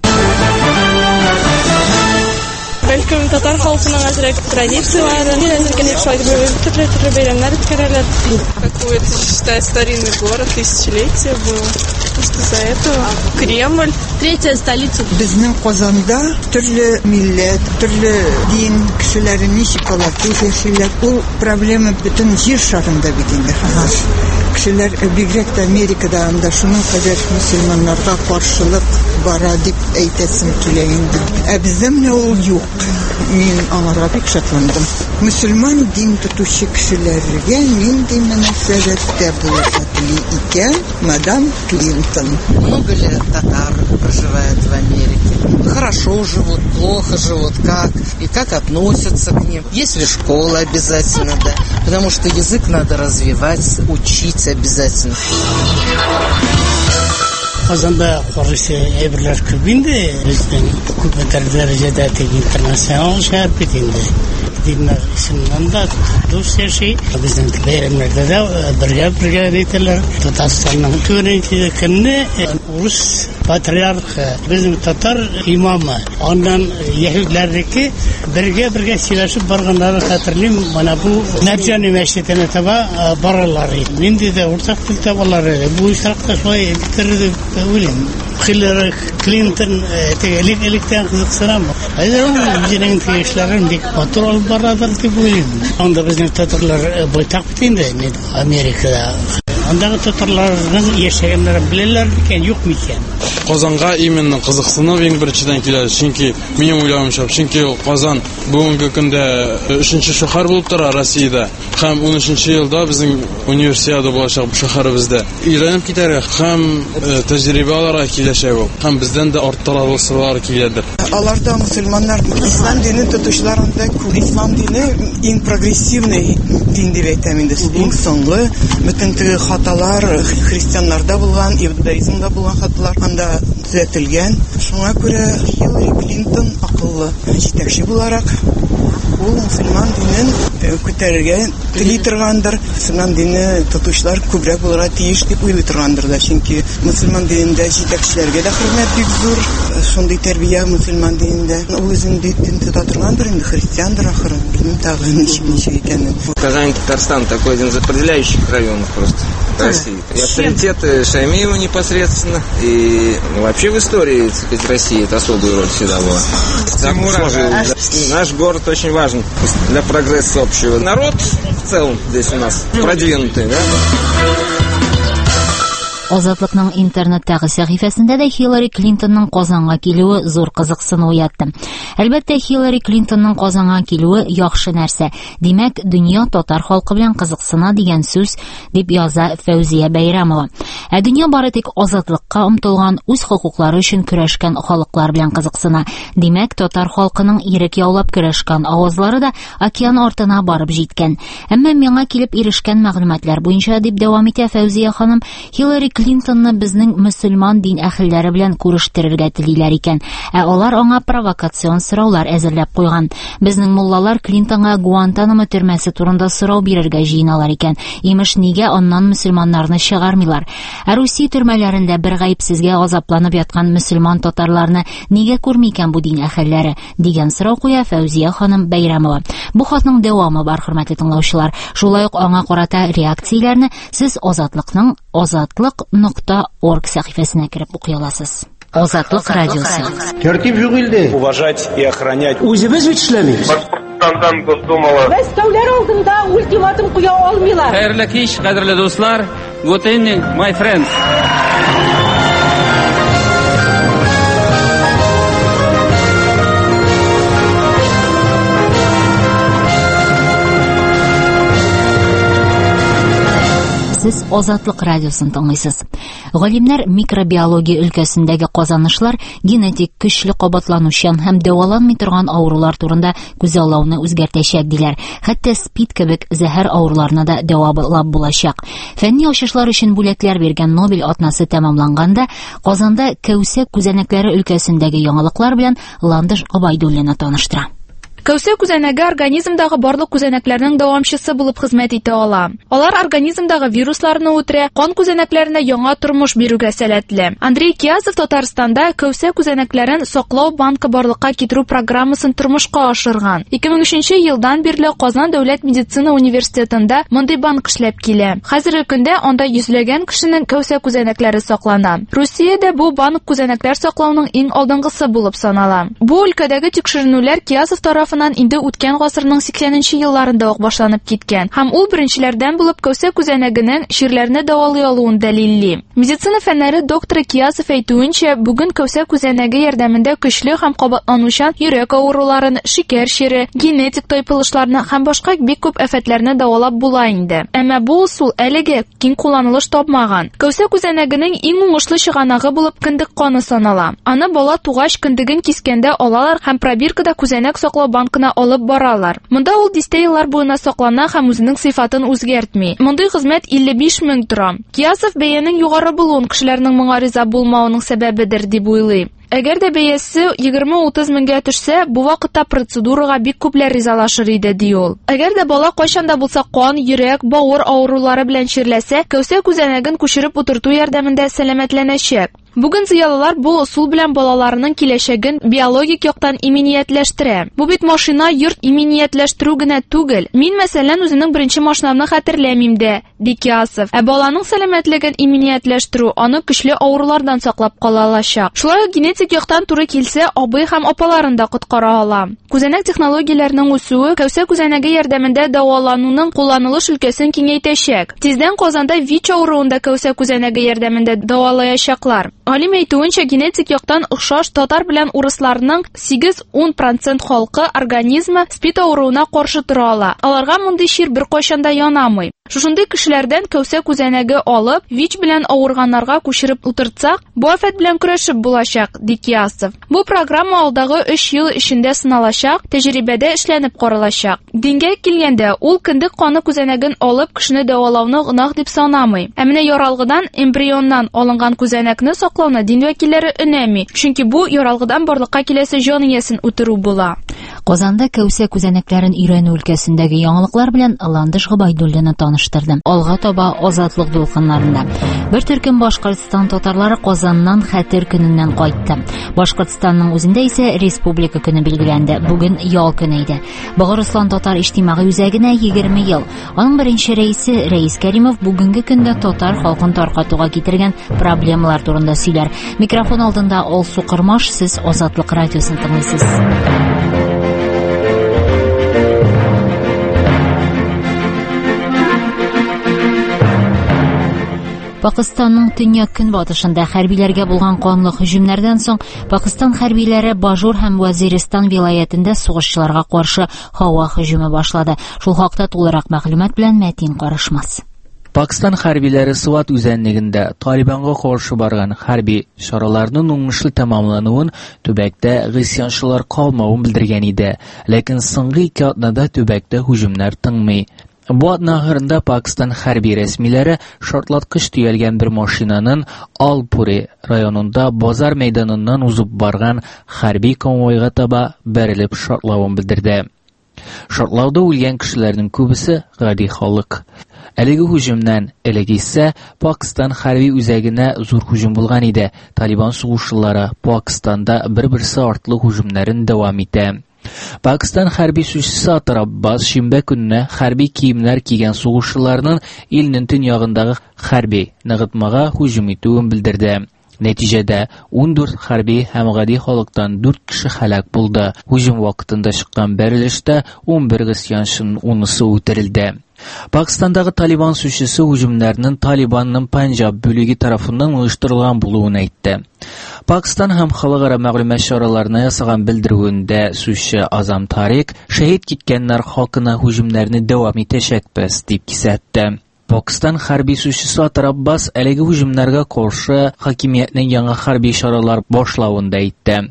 Бәлкем татар халкының әзрәк традициялары, төрле-төрле бәйрәмнәр үткәрәләр. Какой-то, считай, старинный город, тысячелетие было. Просто из-за этого Кремль, третья столица. Безнең Казанда төрле милләт, төрле дин кешеләре ничек алып яшиләр. Ул проблема бөтен җир шарында бит инде хәзер. Кешеләр бигрәк тә Америкада анда шуның кадәр мөселманнарга каршылык бара дип әйтәсем килә инде. Ә бездә менә ул юк. Мин аңарга бик шатландым. Мөселман дин тотучы кешеләргә нинди мөнәсәбәттә булырга тели икән мадам Клинтон. Много лет татар проживает в Америке. Хорошо живут, плохо живут, как и как относятся к ним. Есть ли школа обязательно, да? Потому что язык надо развивать, учить обязательно. Казанда корысы әйберләр күп инде, безнең күп дәрәҗәдә интернационал шәһәр бит инде. Диннәр исемнән дә дус яши, безнең бәйрәмнәрдә дә бергә-бергә итәләр. Татарстанның түренче көнне урыс патриархы, безнең татар имамы, аннан яһүдләрнеке бергә-бергә сөйләшеп барганнары хәтерлим. Менә бу Нәҗани мәчетенә таба баралар. Нинди дә уртак тел табалар. Бу ишарәттә шулай иткерде Уильям. Хиллари Клинтон тегелек электән кызыксынам. Хәзер үзенең эшләрен бик матур алып барадыр дип уйлыйм. Анда безнең татарлар байтак бит инде Америкада. Андагы татарларның яшәгәннәрен беләләр микән, юк микән? Казанга именно кызыксынып иң беренчедән килә. Чөнки минем уйлавымча, чөнки Казан бүгенге көндә өченче шәһәр булып тора Россиядә. Һәм унөченче елда безнең универсиада булачак шәһәребездә. Өйрәнеп китәргә һәм тәҗрибә алырга киләчәк ул. Һәм бездән дә арттырылсалар киләдер. Аларда мөселманнар ислам динен тотучыларында күп. Ислам дине иң прогрессивный дин дип әйтәм инде. Иң соңгы бөтен теге хаталар христианнарда булган, иудаизмда булган хаталар анда төзәтелгән. Шуңа күрә Хиллари Клинтон акыллы җитәкче буларак ул мөселман динен күтәрергә тели торгандыр. Мөселман дине тотучылар күбрәк булырга тиеш дип уйлый торгандыр да. Чөнки мөселман динендә җитәкчеләргә дә хөрмәт бик зур. Шундый тәрбия мөселман динендә. Ул үзен дин тота торгандыр инде, христиандыр ахры. Bilmem тагы ничек икәнен. Казань, Татарстан такой один из определяющих районов просто России. И авторитет Шаймиева непосредственно. И вообще в истории, так сказать, России это особую роль всегда была. Наш город очень важен для прогресса общего. Народ в целом здесь у нас продвинутый, да? Азатлыкның интернеттагы сәхифәсендә дә Хиллари Клинтонның Казанга килүе зур кызыксыну уятты. Әлбәттә, Хиллари Клинтонның Казанга килүе яхшы нәрсә. Димәк, дөнья татар халкы белән кызыксына дигән сүз, дип яза Фәүзия Бәйрәмова. Ә дөнья бары тик азатлыкка омтылган, үз хокуклары өчен көрәшкән халыклар белән кызыксына. Димәк, татар халкының ирек яулап көрәшкән авазлары да океан артына барып җиткән. Әмма миңа килеп ирешкән мәгълүматлар буенча, дип дәвам итә Фәүзия ханым, Хиллари Клинтонны безнең мөселман дин әһелләре белән күрештерергә телиләр икән, ә алар аңа провокацион сораулар әзерләп куйган. Безнең муллалар Клинтонга Гуантанамо төрмәсе турында сорау бирергә җыйналар икән. Имеш, нигә аннан мөселманнарны чыгармыйлар? Ә Русия төрмәләрендә бер гаепсезгә азапланып яткан мөселман татарларны нигә күрми икән бу дин әһелләре? Дигән сорау куя Фәүзия ханым Бәйрәмова. Бу хатның дәвамы бар, хөрмәтле тыңлаучылар. Шулай ук аңа карата реакцияләрне сез Азатлыкның азатлык нокта орг сәхифәсенә кереп укый аласыз. Азатлык радиосы. Тәртип юк инде. Уважать и охранять. Үзебез бит эшләмибез. Башкортстандан Госдумала. Мәскәүләр алдында ультиматум куя алмыйлар. Хәерле кич, кадерле дуслар. Good evening, my friends. Сез Азатлык радиосын тыңлыйсыз. Галимнәр микробиология өлкәсендәге казанышлар генетик көчле кабатланучан һәм дәваланмый торган авырулар турында күзаллауны үзгәртәчәк диләр. Хәтта спид кебек зәһәр авыруларына да дәвалап булачак. Фәнни ачышлар өчен бүләкләр биргән Нобель атнасы тәмамланганда, Казанда Кәүсә күзәнәкләре өлкәсендәге яңалыклар белән Ландыш Габайдуллина таныштыра. Кәүсә күзәнәге организмдагы барлык күзәнәкләрнең дәвамчысы булып хезмәт итә ала. Алар организмдагы вирусларны үтерә, кан күзәнәкләренә яңа тормыш бирүгә сәләтле. Андрей Киязов Татарстанда кәүсә күзәнәкләрен саклау банкы барлыкка китерү программасын тормышка ашырган. ике мең өченче елдан бирле Казан дәүләт медицина университетында мондый банк эшләп килә. Хәзерге көндә анда йөзләгән кешенең кәүсә күзәнәкләре саклана. Русиядә бу банк күзәнәкләр саклауның иң алдынгысы булып санала. Бу өлкәдәге тикшеренүләр Киязов тарафыннан инде үткән гасырның сиксәненче елларында ук башланып киткән. Һәм ул беренчеләрдән булып кәүсә күзәнәгенең ширләрне дәвалый алуын дәлилли. Медицина фәннәре докторы Киязов әйтүенчә, бүген кәүсә күзәнәге ярдәмендә көчле һәм кабатланучан йөрәк авыруларын, шикәр шире, генетик тайпылышларны һәм башка бик күп афәтләрне дәвалап була инде. Әмма бу усул әлегә киң кулланылыш тапмаган. Кәүсә күзәнәгенең иң уңышлы чыганагы булып кендек каны санала. Аны бала тугач кендеген кискәндә алалар һәм пробиркада күзәнәк саклау банкына алып баралар. Монда ул дистә еллар буена саклана һәм үзенең сыйфатын үзгәртми. Мондый хезмәт илле биш мең тора. Киязов бәянең югары булуын кешеләрнең моңа риза булмавының сәбәбедер дип уйлый. Әгәр дә бәясе егерме-утыз меңгә төшсә, бу вакытта процедурага бик күпләр ризалашыр иде, ди ул. Әгәр дә бала кайчанда булса кан, йөрәк, бавыр авырулары белән ширләсә, кәүсә күзәнәген күчереп утырту ярдәмендә сәламәтләнәчәк. Бүген зыялылар бу усул белән балаларының киләчәген биологик яктан иминиятләштерә. Бу бит машина йорт иминиятләштерү генә түгел. Мин мәсәлән үзенең беренче машинамны хәтерләмим дә, ди Киязов. Ә баланың сәламәтлеген иминиятләштерү аны көчле авырулардан саклап кала алачак. Шулай ук генетик яктан туры килсә, абый һәм апаларын да коткара ала. Күзәнәк технологияләренең үсүе кәүсә күзәнәге ярдәмендә дәвалануның кулланылыш өлкәсен киңәйтәчәк. Тиздән Казанда ВИЧ авыруында кәүсә күзәнәге ярдәмендә дәвалаячаклар. Алим әйтүенчә, генетик яктан охшаш татар белән урысларның сигез-ун процент халкы организмы спид авыруына каршы тора ала. Аларга мондый чир бер кайчан да янамый. Шушындый кешеләрдән кәүсә күзәнәге алып, ВИЧ белән авырганнарга күчереп утыртсак, бу афәт белән көрәшеп булачак, ди Киязов. Бу программа алдагы өч ел эчендә сыналачак, тәҗрибәдә эшләнеп каралачак. Дингә килгәндә, ул кендек каны күзәнәген алып кешене дәвалауны гынах дип санамый. Ә менә яралгыдан эмбрионнан алынган күзәнәкне саклауны дин вәкилләре өнәми, чөнки бу яралгыдан барлыкка киләсе җан иясен үтерү була. Казанда кәүсә күзәнәкләрен өйрәнү өлкәсендәге яңалыклар белән Ландыш Габайдуллина таныштырды. Алга таба азатлык дулкыннарында. Бер төркем Башкортстан татарлары Казаннан Хәтер көненнән кайтты. Башкортстанның үзендә исә республика көне билгеләнде. Бүген ял көне иде. Богырыслан татар иҗтимагый үзәгенә егерме ел. Аның беренче рәисе Рәис Кәримов бүгенге көндә татар халкын таркатуга китергән проблемалар турында сөйләр. Микрофон алдында Алсу Кырмаш, сез Азатлык радиосын тыңлыйсыз. Пакистанның төньяк көнбатышында хәрбиләргә булган канлы һөҗүмнәрдән соң Пакистан хәрбиләре Бажур һәм Вазиристан вилаятендә сугышчыларга каршы һава һөҗүме башлады. Шул хакта тулырак мәгълүмат белән Мәтин Карышмас. Пакистан хәрбиләре Суат үзәнлегендә Талибанга каршы барган хәрби чараларның уңышлы тәмамлануын, төбәктә гысьянчылар калмавын белдергән иде. Ләкин соңгы ике атнада төбәктә һөҗүмнәр тыңмый. Бу атна ахырында Пакистан хәрби рәсмиләре шартлаткыч төялгән бер машинаның Алпури районында базар мәйданыннан узып барган хәрби конвойга таба бәрелеп шартлавын белдерде. Шартлауда үлгән кешеләрнең күбесе гади халык. Әлеге һөҗүмнән элек исә Пакистан хәрби үзәгенә зур һөҗүм булган иде. Талибан сугышчылары Пакистанда бер-берсе артлы һөҗүмнәрен дәвам итә. Пакистан хәрби сүзчесе Атар Аббас шимбә көнне хәрби киемнәр кигән сугышчыларның илнең төньягындагы хәрби ныгытмага һөҗүм итүен белдерде. Нәтиҗәдә ун дүрт хәрби һәм гади халыктан дүрт кеше һәлак булды. Һөҗүм вакытында чыккан бәрелештә ун бер гысьянчының унысы үтерелде. Пакистандагы Талибан сүзчесе һөҗүмнәрнең Талибанның Панҗаб бүлеге тарафыннан оештырылган булуын әйтте. Пакистан һәм халыкара мәгълүмат чараларына ясаган белдерүендә сүзче Азам Тарик шәһид киткәннәр хакына һөҗүмнәрне дәвам итәчәкбез дип кисәтте. Пакистан хәрби сүзчесе Атар Аббас әлеге һөҗүмнәргә каршы хакимиятнең яңа хәрби чаралар башлавын да әйтте.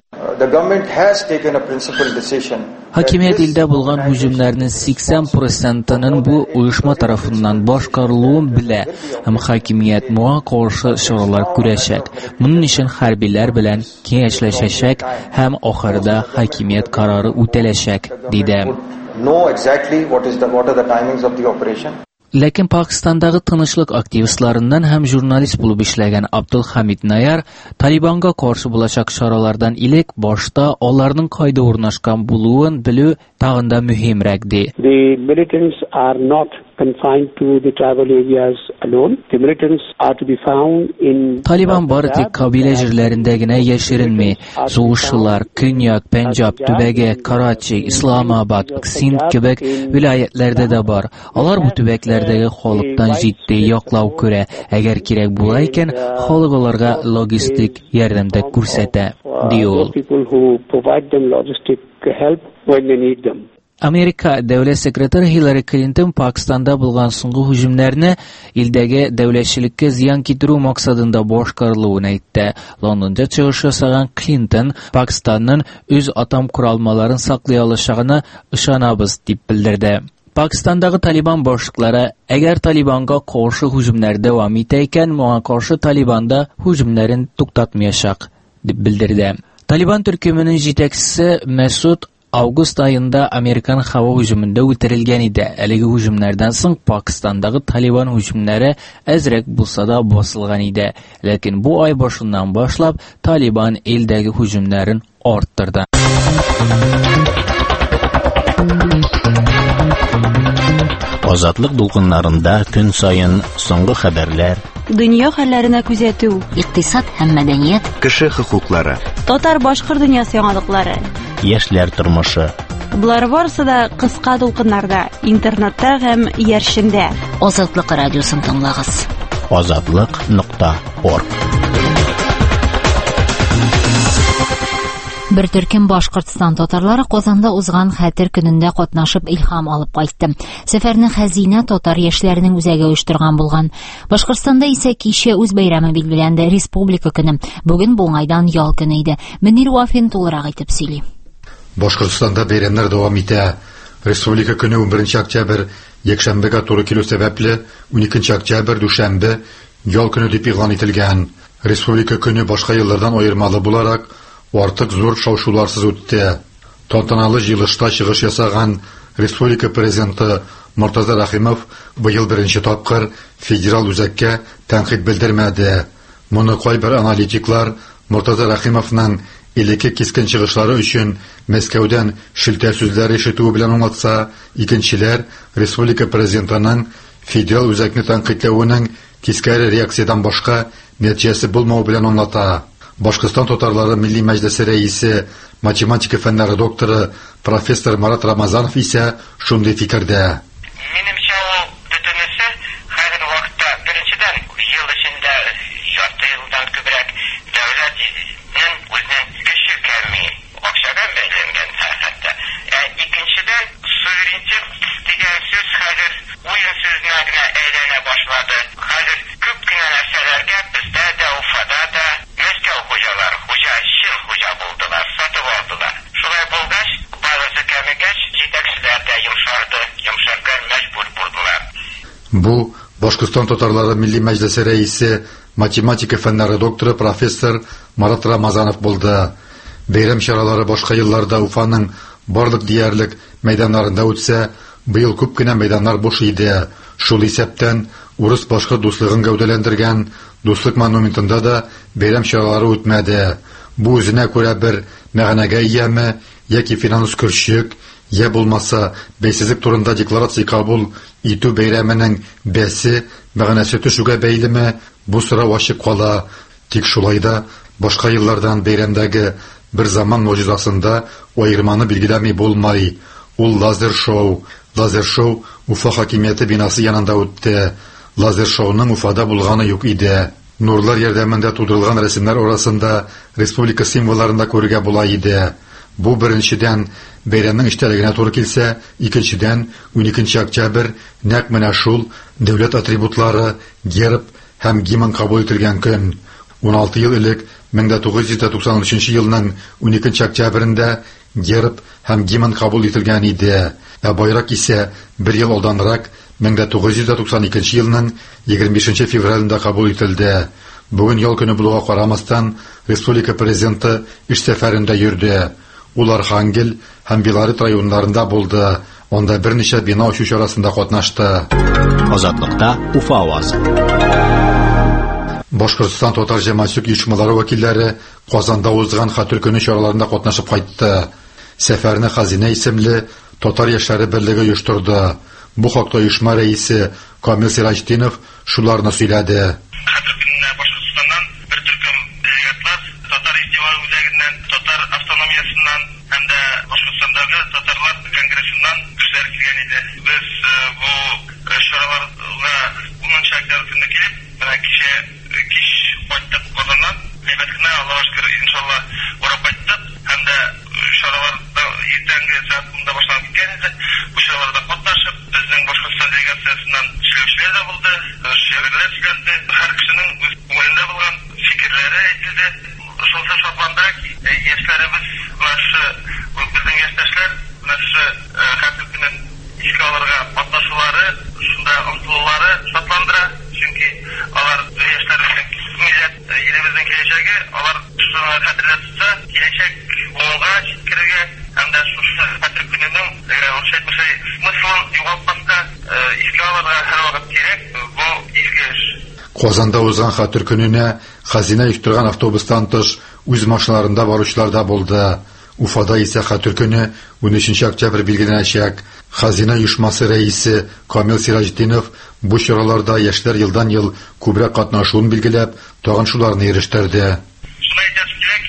Хакимият илдә булган һөҗүмнәрнең сиксән процентының бу оешма тарафыннан башкарылуын белә һәм хакимият моңа каршы чаралар күрәчәк. Моның өчен хәрбиләр белән киңәшләшәчәк һәм ахырда хакимият карары үтәләчәк, диде. Ләкин Пакистандагы тынычлык активистларыннан һәм журналист булып эшләгән Абдул Хамид Наяр Талибанга каршы булачак чаралардан илек башта аларның кайда урнашкан булуын белү тагын да мөһимрәк ди. The militants are not confined to the tribal areas alone. The militants are to be found in Талибан бары тик кабилә җирләрендә генә яшеренми. Сугышчылар Көньяк Пенҗаб төбәге, Карачи, Исламабад, Синд кебек вилаятләрдә дә бар. Алар бу төбәкләрдәге халыктан җитди яклау күрә. Әгәр кирәк була икән, халык аларга логистик ярдәм дә күрсәтә, ди ул. Америка дәүләт секретаре Хиллари Клинтон Пакистанда булган соңгы һөҗүмнәрне илдәге дәүләтчелеккә зыян китерү максатында башкарылуын әйтте. Лондонда чыгыш ясаган Клинтон Пакистанның үз атом куралмаларын саклый алачагына ышанабыз дип белдерде. Пакистандагы Талибан башлыклары әгәр Талибанга каршы һөҗүмнәр дәвам итә икән, моңа каршы Талибанда һөҗүмнәрен туктатмаячак дип белдерде. Талибан төркеменең җитәкчесе Месуд август айында Американ һава һөҗүмендә үтерелгән иде. Әлеге һөҗүмнәрдән соң Пакистандагы Талибан һөҗүмнәре әзрәк булса да басылган иде. Ләкин бу ай башыннан башлап Талибан илдәге һөҗүмнәрен арттырды. Азатлык дулкыннарында көн сайын соңгы хәбәрләр, дөнья хәлләренә күзәтү, икътисад һәм мәдәният, кеше хокуклары, татар-башкорт дөньясы яңалыклары, яшьләр тормышы. Булар барысы да кыска дулкыннарда, интернетта һәм яршендә. Азатлык радиосын тыңлагыз. азатлык нокта орг. Бер төркем Башкортстан татарлары Казанда узган Хәтер көнендә катнашып илһам алып кайтты. Сәфәрне Хәзинә татар яшьләренең үзәге оештырган булган. Башкортстанда исә кичә үз бәйрәме билгеләнде, Республика көне. Бүген буңайдан ял көне иде. Мөнир Вафин тулырак итеп сөйли. Башкортстанда бәйрәмнәр дәвам итә. Республика көне ун беренче октябрь якшәмбегә туры килү сәбәпле уникенче октябрь дүшәмбе ял көне дип игълан ителгән. Республика көне башка еллардан аермалы буларак артык зур шау-шуларсыз үтте. Тантаналы җыелышта чыгыш ясаган Республика президенты Мортаза Рахимов быел беренче тапкыр федерал үзәккә тәнкыйть белдермәде. Моны кайбер аналитиклар Мортаза Рахимовның илеке кискен чыгышлары өчен Мәскәүдән шелтә сүзләр ишетү белән аңлатса, икенчеләр Республика президентының федерал үзәкне тәнкыйтьләвенең кискәре реакциядән башка нәтиҗәсе булмау белән аңлата. Башкортстан татарлары Милли Мәҗлесе рәисе, математика фәннәре докторы профессор Марат Рамазанов исә шундый фикердә. Минемчә, ул бөтенесе хәзерге вакытта беренчедән ел эчендә Бу Башкортстан татарлары милли мәҗлесе рәисе, математика фәннәре докторы профессор Марат Рамазанов булды. Бәйрәм чаралары башка елларда Уфаның барлык диярлек мәйданнарында үтсә, быел күп кенә мәйданнар буш иде. Шул исәптән урыс-башкорт дуслыгын гәүдәләндергән дуслык монументында да бәйрәм чаралары үтмәде. Бу үзенә күрә бер мәгънәгә ияме, яки финанс көрчек, я булмаса бәйсезлек турында декларация кабул итү бәйрәменең бәсе мәгънәсе төшүгә бәйлеме, бу сорау ачык кала. Тик шулай да башка еллардан бәйрәмдәге бер заман мөҗизасында аерманы билгеләми булмай. Ул лазер шоу. Лазер шоу Уфа хакимияте бинасы янында үтте. Лазер шоуның Уфада булганы юк иде. Нурлар ярдәмендә тудырылган рәсемнәр арасында республика символларында күрергә була иде. Бу беренчедән бәйрәмнең эчтәлегенә туры килсә, икенчедән уникенче октябрь нәкъ менә шул дәүләт атрибутлары, герб һәм гимн кабул ителгән көн. ун алты ел элек мең тугыз йөз туксан өченче елның уникенче октябрендә герб һәм гимн кабул ителгән иде. Ә байрак исә бер ел алданрак мең тугыз йөз туксан икенче елның егерме бишенче февралендә кабул ителде. Бүген ял көне булуга карамастан республика президенты эш сәфәрендә йөрде. Ул Архангел һәм Белорет районнарында булды. Онда берничә бина ачу чарасында катнашты. Азатлыкта Уфа авазы. Башкортстан татар җәмәгать оешмалары вәкилләре Казанда узган Хәтер көне чараларында катнашып кайтты. Сәфәрне Хазина исемле татар яшьләре берлеге оештырды. Бу хакта оешма рәисе Камил Сираҗдинов шуларны сөйләде. Хәтер көненә Башкортстаннан бер төркем делегатлар татар иҗтимагый үзәгеннән, татар автономиясыннан һәм дә Башкортстандагы татарлар конгрессыннан кешеләр килгән иде. Без бу чараларга унынчы октябрь көнне килеп, менә кичә кич кайттык Казаннан. Әйбәт кенә, Аллаһка шөкер, иншалла, барып кайттык. Һәм дә чараларда иртәнге сәгать унда башланып киткән иде. Бу чараларда катнашып, безнең Башкортстан делегациясыннан эшләүчеләр дә булды, шигырьләр сөйләнде. Һәр кешенең үз күңелендә булган фикерләре әйтелде. Шул шатландыра ки, яшьләребез, безнең яшьтәшләр, менә Хәтер көнен искә алырга катнашулары, шунда омтылулары шатландыра. Чөнки алар яшьләрнең милләт, илебезнең киләчәге, алар шуны хәтерләп тотса, киләчәк буынга җиткерергә һәм дә шушы Хәтер көненең смыслын югалтмаска искә алырга һәрвакыт кирәк. Бу изге эш. Казанда узган Хәтер көненә Хазина оештырган автобустан тыш үз машиналарында баручылар да булды. Уфада исә Хәтер көне унөченче октябрь билгеләнәчәк. Хазина оешмасы рәисе Камил Сираҗдинов бу чараларда яшьләр елдан ел күбрәк катнашуын билгеләп, тагын шуларны ирештәрде. Шулай әйтәсем кирәк,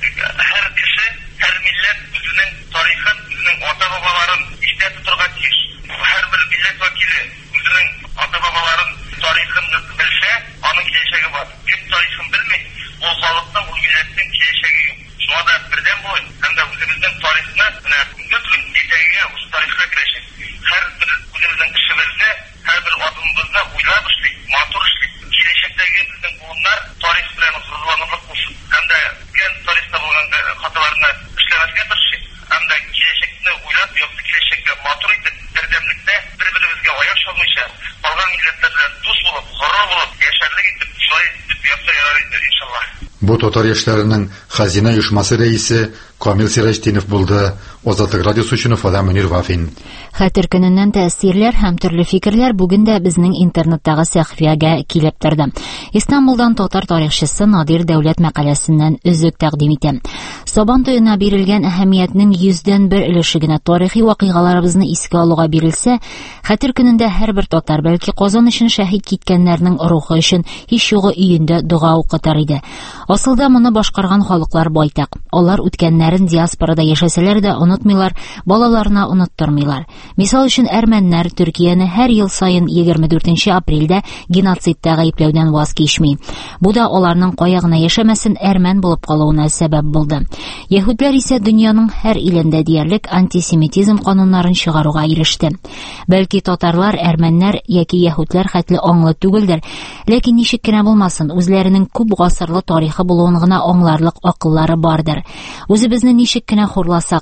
һәр кеше, һәр милләт үзенең тарихын, үзенең ата-бабаларын истә тотарга тиеш. Һәрбер милләт вәкиле үзенең ата-бабаларын тарихын белсә, аның киләчәге бар. Кем тарихын белми, ул халыкның, ул милләтнең киләчәге юк. Шуңа да бердәм булып, һәм дә үзебезнең тарихны, менә бүгенге киләчәгегә ул тарихка керәчәк. Һәрбер үзебезнең кешебезне, һәрбер адымыбызны уйлап эшли, матур эшли. Киләчәктәге безнең буыннар тарих белән горурланырлык булсын. Һәм дә ген тарихта булган хаталарны эшләмәскә тырышып, һәм дә киләчәкне уйлап, якты киләчәккә матур итеп, бердәмлектә бер-беребезгә аяк чалмыйча, калган милләтләр белән дус булып, горур булып, яшәрлек итеп, шулай итеп япса ярар иде, иншалла. Бу татар яшьләренең Хазина оешмасы рәисе Камил Сираҗдинов булды. Азатлык радиосы өчен Уфадан Мөнир Вафин. Хәтер көненнән тәэсирләр һәм төрле фикерләр бүген дә безнең интернеттагы сәхифәгә килеп торды. Истанбулдан татар тарихчысы Надир Дәүләт мәкаләсеннән өзек тәкъдим итәм. Сабан туена бирелгән әһәмиятнең йөздән бер өлеше генә тарихи вакыйгаларыбызны искә алуга бирелсә, Хәтер көнендә һәрбер татар, бәлки Казан өчен шәһид киткәннәрнең рухы өчен һич югы өендә дуга укытар иде. Асылда моны башкарган халыклар байтак. Алар үткәннәрен диаспорада яшәсәләр дә онытмыйлар, балаларына оныттырмыйлар. Мисал өчен әрмәннәр Төркияне һәр ел сайын егерме дүртенче апрельдә геноцидта гаепләүдән ваз кичми. Бу да аларның кая гына яшәмәсен әрмән булып калуына сәбәп булды. Яһүдләр исә дөньяның һәр илендә диярлек антисемитизм кануннарын чыгаруга иреште. Бәлки татарлар, әрмәннәр яки яһүдләр хәтле аңлы түгелдер, ләкин ничек кенә булмасын, үзләренең күп гасырлы тарихы булуын гына аңларлык акыллары бардыр. Үзебезне ничек кенә хурласак та,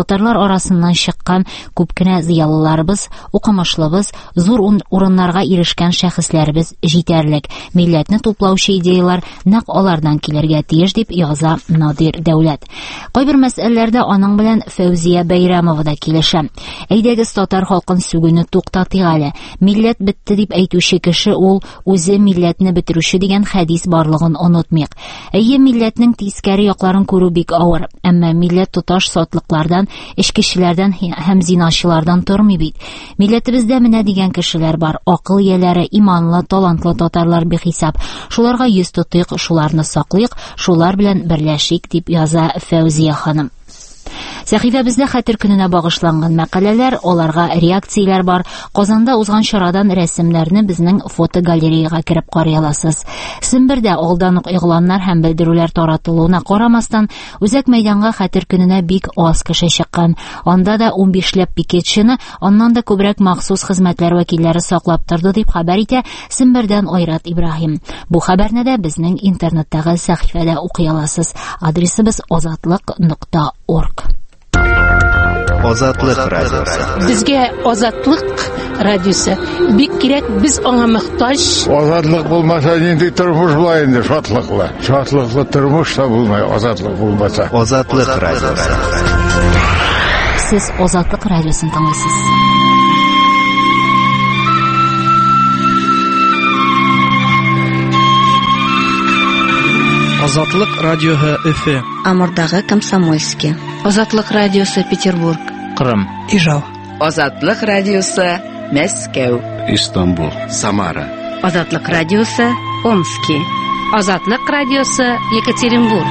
татарлар арасыннан чыккан күп кенә зыялыларыбыз, укымышлыбыз, зур урыннарга ирешкән шәхесләребез җитәрлек. Милләтне туплаучы идеялар нәкъ алардан килергә тиеш дип яза Надир Дәүләт. Кайбер мәсьәләләрдә аның белән Фәүзия Бәйрәмова да килешә. Әйдәгез татар халкын сүгүне туктатыйк әле. Милләт бетте дип әйтүче кеше ул үзе милләтне бетерүче дигән хәдис барлыгын онытмыйк. Әйе, милләтнең тискәре якларын күрү бик авыр, әмма милләт тоташ сатлыклардан, эшкечеләрдән һәм зинашчылардан тормый бит. Милләтебездә менә дигән кешеләр бар, акыл ияләре, иманлы, талантлы татарлар бихисап. Шуларга йөз тотыйк, шуларны саклыйк, шулар белән берләшик дип яза Фәүзия ханым. Сәхифәбездә Хәтер көненә багышланган мәкаләләр, аларга реакцияләр бар. Казанда узган чарадан рәсемнәрне безнең фотогалереяга кереп карый аласыз. Сембердә алдан ук игъланнар һәм белдерүләр таратылуына карамастан, үзәк мәйданга Хәтер көненә бик аз кеше чыккан. Анда да ун бишләп пикетчыны, аннан да күбрәк махсус хезмәтләр вәкилләре саклап торды дип хәбәр итә Сембердән Айрат Ибраһим. Бу хәбәрне дә безнең интернеттагы сәхифәдә укый аласыз. Адресыбыз азатлык нокта орг. Азатлык радиосы. Безгә азатлык радиосы бик кирәк, без аңа мохтаҗ. Азатлык булмаса, нинди тормыш була инде, шатлыклы. Шатлыклы тормыш та булмай, азатлык булмаса. Азатлык радиосы. Сез Азатлык радиосын тыңлыйсыз. Азатлык радиоһы Өфе. Амурдагы Комсомольский. Азатлык радиосы Петербург. Кырым. Ижау. Азатлык радиосы Мәскәү. Истанбул. Самара. Азатлык радиосы Омский. Азатлык радиосы Екатеринбург.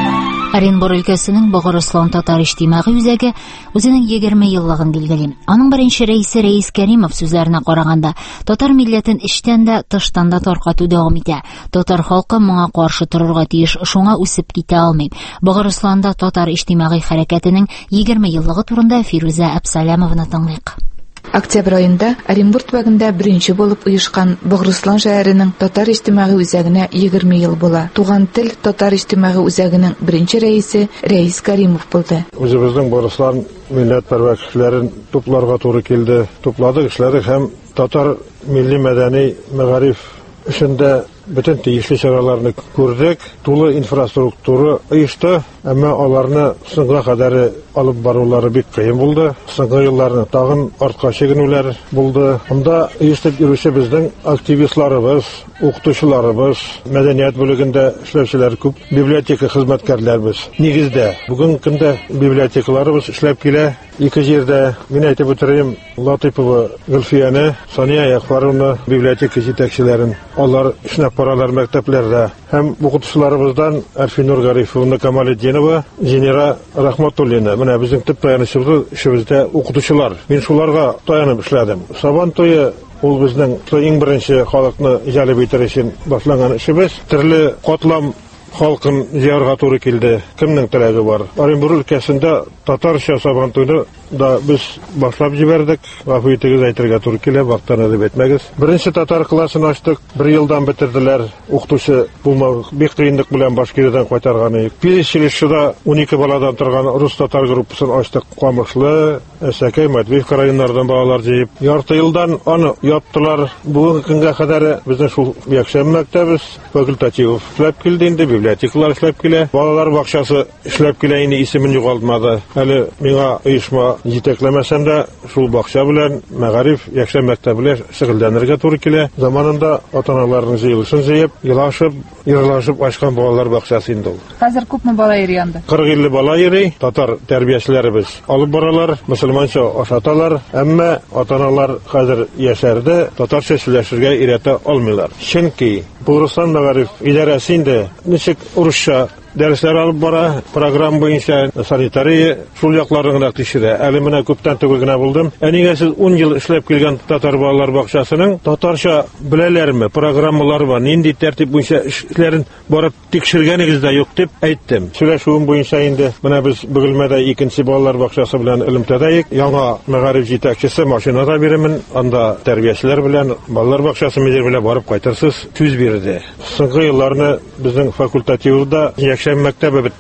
Оренбур өлкәсенең Богырыслан татар иҗтимагый үзәге үзенең егерме еллыгын билгели. Аның беренче рәисе Рәис Кәримов сүзләренә караганда, татар милләтен эчтән дә, тыштан да таркату дәвам итә. Татар халкы моңа каршы торырга тиеш, шуңа үсеп китә алмый. Богырысланда татар иҗтимагый хәрәкәтенең егерме еллыгы турында Фируза Әбсәләмовны тыңлыйк. Октябрь айында Оренбур төбәгендә беренче булып оешкан Богырыслан шәһәренең татар иҗтимагый үзәгенә егерме ел була. Туган тел татар иҗтимагый үзәгенең беренче рәисе Рәис Кәримов булды. Үзебезнең Богырыслан милләт пәрвәкишләрен тупларга туры килде. Тупладык, эшләдек һәм татар милли мәдәни мәгариф эшендә бөтен тиешле чараларны күрдек. Тулы инфраструктура оешты, әмма аларны соңга кадәр алып барулары бик кыен булды. Соңгы елларны тагын артка чигенүләр булды. Монда оештырып йөрүче безнең активистларыбыз, укытучыларыбыз, мәдәният бүлегендә эшләүчеләр күп, библиотека хезмәткәрләрбез. Нигездә бүген көндә библиотекаларыбыз эшләп килә. Ике җирдә мин әйтеп үтерим, Латыйпова Гөлфияне, Сания Яхфаровна библиотека җитәкчеләрен, алар эшләп баралар мәктәпләрдә. Һәм укытучыларыбыздан Арфинур Гарифовна, Камалетдинова, Зинера Рахматуллина. Менә безнең төп таянычыбыз укытучылар. Мин шуларга таянып эшләдем. Сабан туе ул безнең иң беренче халыкны җәлеп итер өчен башланган эшебез. Төрле катлам халкын җыярга туры килде. Кемнең теләге бар? Оренбур өлкәсендә татарча сабан туйны да без башлап җибәрдек. Гафу итегез, әйтергә туры килә, вакытны дип әйтмәгез. Беренче татар классын ачтык. Бер елдан бетерделәр. Укытучы булмау бик кыенлык белән Башкириядан кайтарганы. Пилешчедә ун ике баладан торган рус татар группасын ачтык. Камышлы, Әсәкәй, Матвеевка районнардан балалар җыеп, ярты елдан аны яптылар. Бүгенге көнгә кадәр безнең шул Якшәм мәктәбез факультатив эшләп килде инде, библиотекалар эшләп килә. Балалар бакчасы эшләп килә, инде исемен югалтмады. Әле миңа оешма җитәкләмәсәм дә, шул бакча белән мәгариф Якшәм мәктәбендә шөгыльләнергә туры килә. Заманында ата-аналарның җыелышын җыеп, елашып, ирлашып ачкан балалар бакчасы инде ул. Хәзер күпме бала йөри анда? кырык илле бала йөри. Татар тәрбиячеләребез алып баралар, мөселманча ашаталар, әмма ата-аналар хәзер яшәрдә татарча сөйләшергә өйрәтә алмыйлар. Чөнки Богырыслан мәгариф идарәсе инде ничек урысча дәресләр алып бара, программа буенча санитария шул якларын гына тикшерә. Әле менә күптән түгел генә булдым. Әнигә сез ун ел эшләп килгән татар балалар бакчасының татарча беләләрме, программалары бар, нинди тәртип буенча эшләрен барып тикшергәнегез дә юк дип әйттем. Сөйләшүем буенча инде менә без Бөгелмәдә икенче балалар бакчасы белән элемтәдәйек. Яңа мәгариф җитәкчесе машинада бирәмен, анда тәрбиячеләр белән балалар бакчасы мөдире белән барып кайтырсыз, сүз бирде. Соңгы елларны безнең факультативда Якшәм мәктәбе бетте.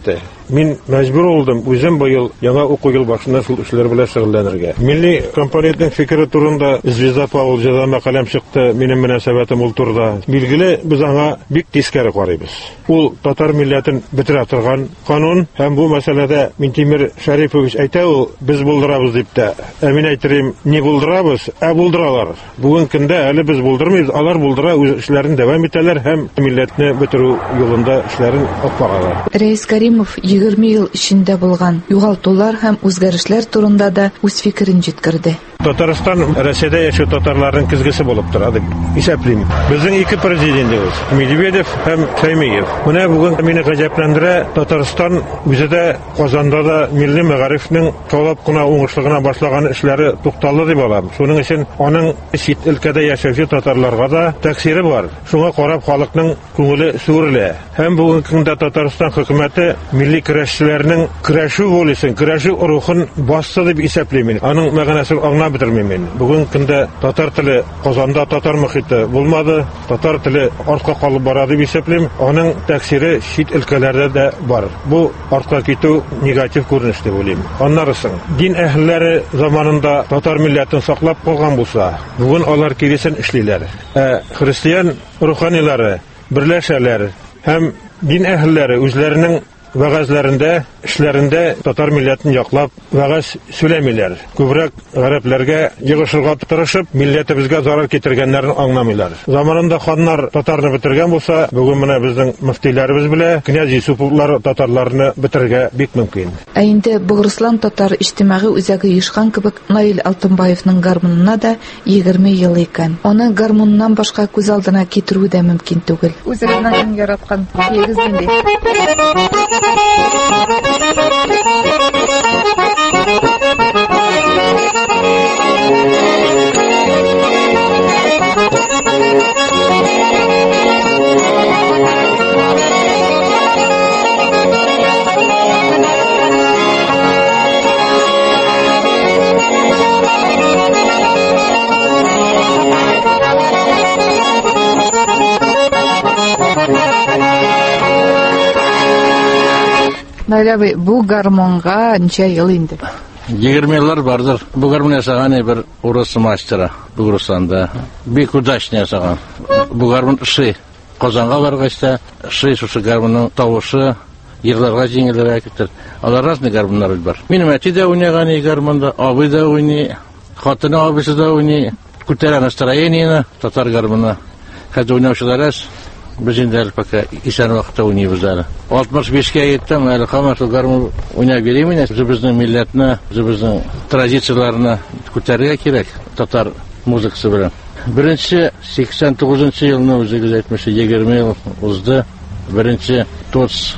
мин мәҗбүр булдым үзем быел яңа уку ел башында шул эшләр белән шөгыльләнергә. Милли компонентның фикере турында Звезда Павловича мәкаләм чыкты, минем мөнәсәбәтем ул турыда. Билгеле, без аңа бик тискәре карыйбыз. Ул татар милләтен бетерә торган канун һәм бу мәсьәләдә Минтимер Шәрифович әйтә, ул без булдырабыз дип тә. Ә мин әйтерим, не булдырабыз, ә булдыралар. Бүген көндә әле без булдырмыйбыз, алар булдыра, үз эшләрен дәвам итәләр һәм милләтне бетерү юлында эшләрен алып Рәис Каримов егерме ел эчендә булган югалтулар һәм үзгәрешләр турында да үз фикерен җиткерде. Татарстан Россиядә яшәү татарларның кизгесе булып тора дип исәплим. Безнең ике президентыбыз, Медведев һәм Шәймиев. Менә бүген мине гаҗәпләндерә, Татарстан үзе дә Казанда да милли мәгарифнең талап кына уңышлыгына башлаган эшләре тукталды дип алам. Шуның өчен аның чит өлкәдә яшәүче татарларга да тәэсире бар. Шуңа карап халыкның күңеле сүрелә. Һәм бүген көндә Татарстан хөкүмәте милли көрәшчеләрнең көрәшү волесын, көрәшү рухын басты дип исәплим. Аның мәгънәсен аңлап бетермим. Бүген көндә татар теле Казанда татар мөхите булмады, татар теле артка калып бара дип исәплим. Аның тәэсире чит өлкәләрдә дә бар. Бу артка китү негатив күренеш дип уйлыйм. Аннарысын дин әһелләре заманында татар милләтен саклап калган булса, бүген алар киресен эшлиләр. Ә христиан руханилары берләшәләр һәм дин әһелләре үзләренең вәгазьләрендә, эшләрендә татар милләтен яклап вәгазь сөйләмиләр. Күбрәк гарәпләргә йыгышырга тырышып, милләтебезгә зарар китергәннәрен аңламыйлар. Заманында ханнар татарны бетергән булса, бүген менә безнең мөфтиләребез белән князь Юсуповлар татарларны бетергә бик мөмкин. Ә инде Бугырслан татар иҗтимагый үзәге оешкан кебек Наил Алтынбаевның гармунына да егерме ел икән. Аны гармуннан башка күз алдына китерү дә мөмкин түгел. Үзенең яраткан егез инде. Наиләбе, бу гармонга ничә ел инде? егерме еллар бардыр. Бу гармон ясаган бер урыс мастера Бугырстанда. Бик удачно ясаган. Бу гармон ши. Казанга баргачта ши шушы гармонның тавышы ерләргә җиңелрәк китер. Алар разный гармоннар бар. Минем әти дә уйнаган гармонда, абый да уйный, хатыны абыйсы да уйный. Күтәрә настроениене татар гармоны. Хәзер уйнаучылар biz инде пока исән вакытта уйныйбыз әле. алтмыш бишкә йеттем, әле һаман шул гармон уйнап йөрим инде. Безнең милләтне, безнең традицияларны күтәрергә кирәк татар музыкасы белән. Беренче сиксән тугызынчы елны үзегез әйтмәшә егерме ел узды. Беренче тоц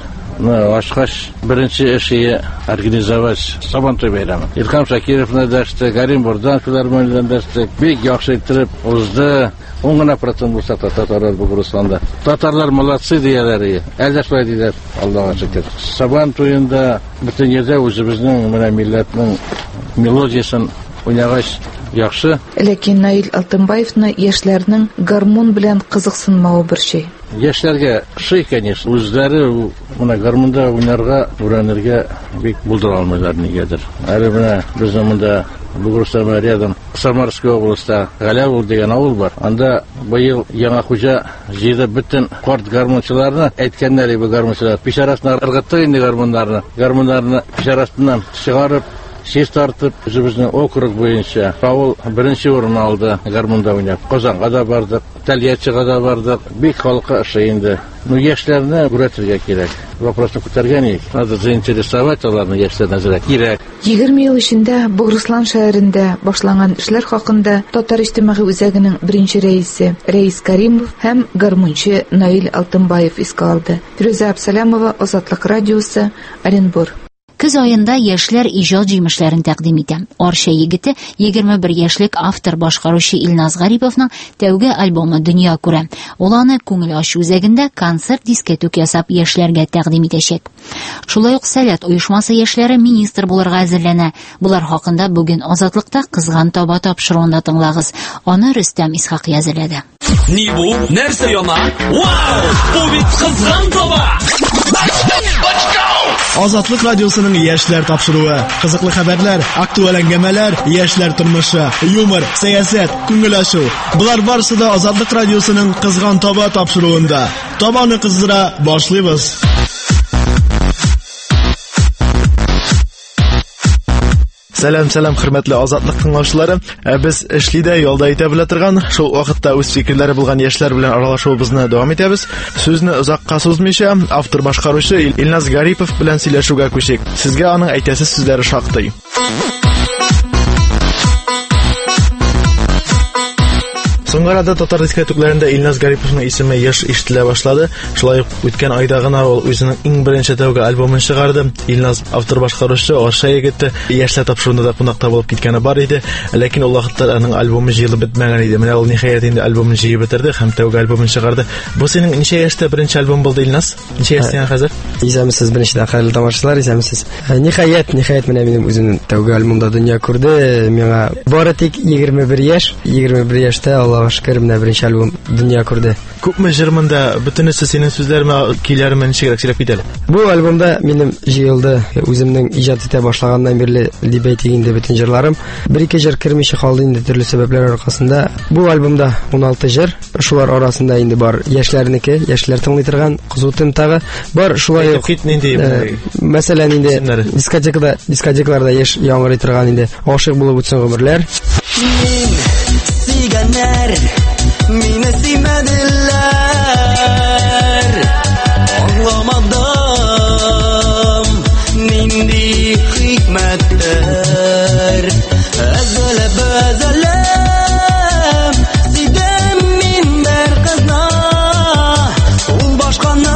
ашкаш беренче эше организовать Сабантуй бәйрәме. Илһам Шакировны дәште, Гарим Бурдан филармониядән дәште. Бик яхшы итеп узды. он гына процент булса татарлар Бугырстанда. Татарлар молодцы дияләр. Әлдә шулай диләр. Аллаһка шөкер. Сабантуенда бөтен ердә үзебезнең менә милләтнең мелодиясын уйнагач яхшы. Ләкин Наил Алтынбаевны яшьләрнең гармон белән кызыксынмавы бер шей. Яшьләргә шей, конечно, үзләре менә гармонда уйнарга, уйнарга бик булдыра алмыйлар нигәдер. Әле менә безнең монда Бугырстанда рядом Самарская областьта Галявул дигән авыл бар. Анда быел яңа хуҗа җыйды бөтен карт гармончыларны, әйткәннәр бу гармончылар пишарасына ыргытты инде гармоннарны. Гармоннарны пишарасыннан чыгарып, сез тартып, үзебезнең округ буенча авыл беренче урын алды гармонда уйнап. Казанга да бардык, Тольяттига да бардык. Бик халкы эше инде. Ну яшьләрне күрәтергә кирәк. Вопросны күтәргән идек. Надо заинтересовать аларны яшьләрне зрәк кирәк. егерме ел эчендә Бугырслан шәһәрендә башланган эшләр хакында Татар иҗтимагый үзәгенең беренче рәисе Рәис Каримов һәм гармунчы Наил Алтынбаев искә алды. Фируза Абсалямова, Азатлык радиосы, Оренбург. Көз айында яшьләр иҗат җимешләрен тәкъдим итә. Арча егете егерме бер яшьлек автор башкаручы Илназ Гариповның тәүге альбомы дөнья күрә. Ул аны күңел ачу үзәгендә концерт дискетук ясап яшьләргә тәкъдим итәчәк. Шулай ук Сәләт оешмасы яшьләре министр булырга әзерләнә. Булар хакында бүген Азатлыкта кызган таба тапшыруында тыңлагыз. Аны Рөстәм Исхак әзерләде. Ни бу? Нәрсә яна? Вау! Бу бит кызган таба! Азатлык радиосының яшьләр тапшыруы, кызыклы хәбәрләр, актуаль әңгәмәләр, яшьләр тормышы, юмор, сәясәт, күңел ачу. Булар барысы да Азатлык радиосының кызган таба тапшыруында. Табаны кыздыра башлыйбыз. Сәлам, сәлам, хөрмәтле Азатлык тыңлаучылары. Без эшлидә, ялда итә белә торган, шул вакытта үз фикерләре булган яшьләр белән аралашуыбызны дәвам итәбез. Сүзне озакка сузмыйча, автор башкаручы Илназ Гарипов белән сөйләшүгә күчик. Сезгә аның әйтәсе сүзләре шактый. Соңгырада татар дискотекларында Илназ Гариповның исеме еш ишетелә башлады. Шулай ук үткән айда гына ул үзенең иң беренче тәүге альбомын чыгарды. Илназ автор башкаручы Арша егете яшьләр тапшыруында да кунакта булып киткәне бар иде. Ләкин ул вакытта аның альбомы җыелып бетмәгән иде. Менә ул ниһаять инде альбомын җыеп бетерде һәм тәүге альбомын чыгарды. Бу синең ничә яшьтә беренче альбом булды, Илназ? Ничә яшьтә хәзер? Исәмсез беренчедән хәерле тамашачылар, исәмсез. Ниһаять, ниһаять менә минем үземнең тәүге альбомда дөнья күрде. Миңа бары тик егерме бер яшь, егерме бер яшьтә Аллаһка шөкер менә беренче альбом дөнья күрде. Күпме җырмында бөтенесе синең сүзләремә, көйләремә ничегрәк сөйләп кит әле. Бу альбомда минем җыелды үземнең иҗат итә башлаганнан бирле дип әйтик инде бөтен җырларым. Бер-ике җыр кермичә калды инде төрле сәбәпләр аркасында. Бу альбомда ун алты җыр, шулар арасында инде бар яшьләрнеке, яшьләр тыңлый торган кызу тагы бар, шулай ук мәсәлән инде дискотекада, дискотекаларда яшь яңгырый торган инде гашык булып үтсен гомерләр. Сиганнар мине симәделәр, аңламадым нинди хикмәттер, әзәләп әзәләп сидем мин бер кызна, ул башканы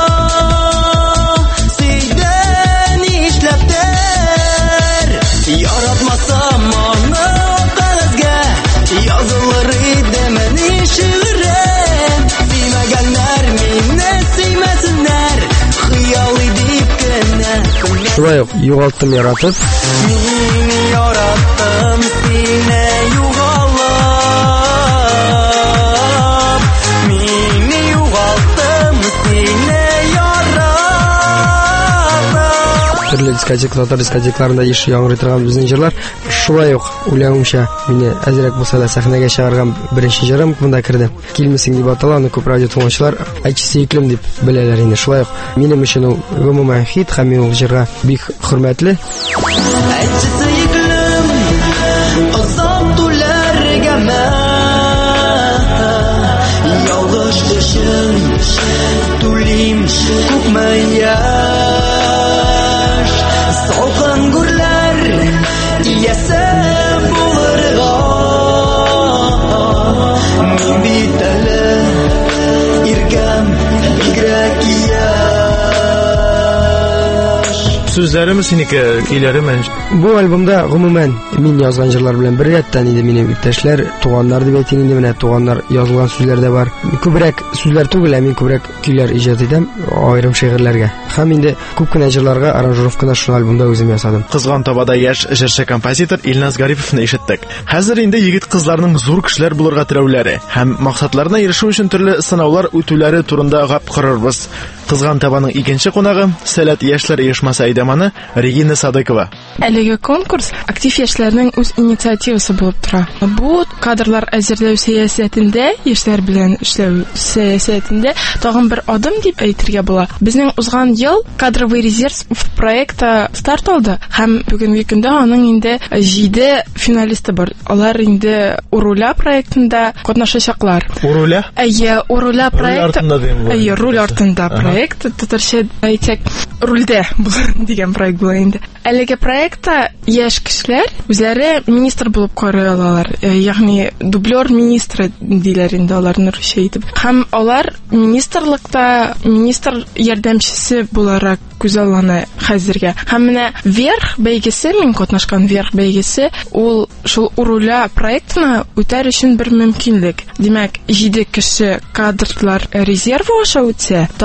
сиден нишләптер, яратмасам аны yazılır idemem işiren, simegənlər minne simesinler, xiyal edip gene. Şulay uq, yuğalttım yaratıb. Min yarattım sine yuğalıb, min yuğalttım sine yarattım. Türlü diskotek, татар дискотекларында еш яңгырый торган безнең җырлар. Шулай ук уйлавымча, мине әзрәк булса да сәхнәгә чыгарган беренче җырым монда керде. Килмисең дип атала, аны күп радио тыңлаучылар әйтчесе иклем дип беләләр инде. Шулай ук минем өчен ул гомумән хит һәм мин ул җырга бик хөрмәтле. Әйтчесе иклем озак түләргә мә, ялгыш өчен түлим күпме яшь, салкын гүрләр иясе булырга, мин бит әле иргәм бигрәк яшь. Сүзләреме синеке, көйләреме? Бу альбомда гомумән мин язган җырлар белән бер рәттән инде минем иптәшләр, туганнар дип әйтик инде, менә туганнар язылган сүзләр дә бар. Күбрәк сүзләр түгел, мин күбрәк көйләр иҗат итәм, аерым шигырьләргә. Һәм инде күп кенә җырларга аранжировканы шул альбомда үзем ясадым. Кызган табада яшь җырчы композитор Илназ Гариповны ишеттек. Хәзер инде егет кызларның зур кешеләр булырга теләүләре һәм максатларына ирешү өчен төрле сынаулар үтүләре турында гап кырырбыз. Кызган табаның икенче кунагы Сәләт яшьләр оешмасы әйдәманы Регина Садыкова. Әлеге конкурс актив яшьләрнең үз инициативасы булып тора. Бу кадрлар әзерләү сәясәтендә, яшьләр белән эшләү сәясәтендә тагын бер адым дип әйтергә була. Безнең узган ел кадровый резерв проекты старт алды һәм бүгенге көндә аның инде җиде финалисты бар. Алар инде Уруля проектында катнашачаклар. Уруля? Әйе, Уруля проекты. Әйе, руль артында проект. Татарча әйтсәк, рульдә булыр дигән проект була инде. Әлеге проектта яшь кешеләр үзләре министр булып карый алалар. Ягъни дублер министры диләр инде аларны русча итеп. Һәм алар министрлыкта министр ярдәмчесе буларак күзаллана хәзергә. Һәм менә Верх бәйгесе, мин катнашкан Верх бәйгесе, ул шул Уруля проектына үтәр өчен бер мөмкинлек. Димәк, җиде кеше кадрлар резервы аша үтсә, тагын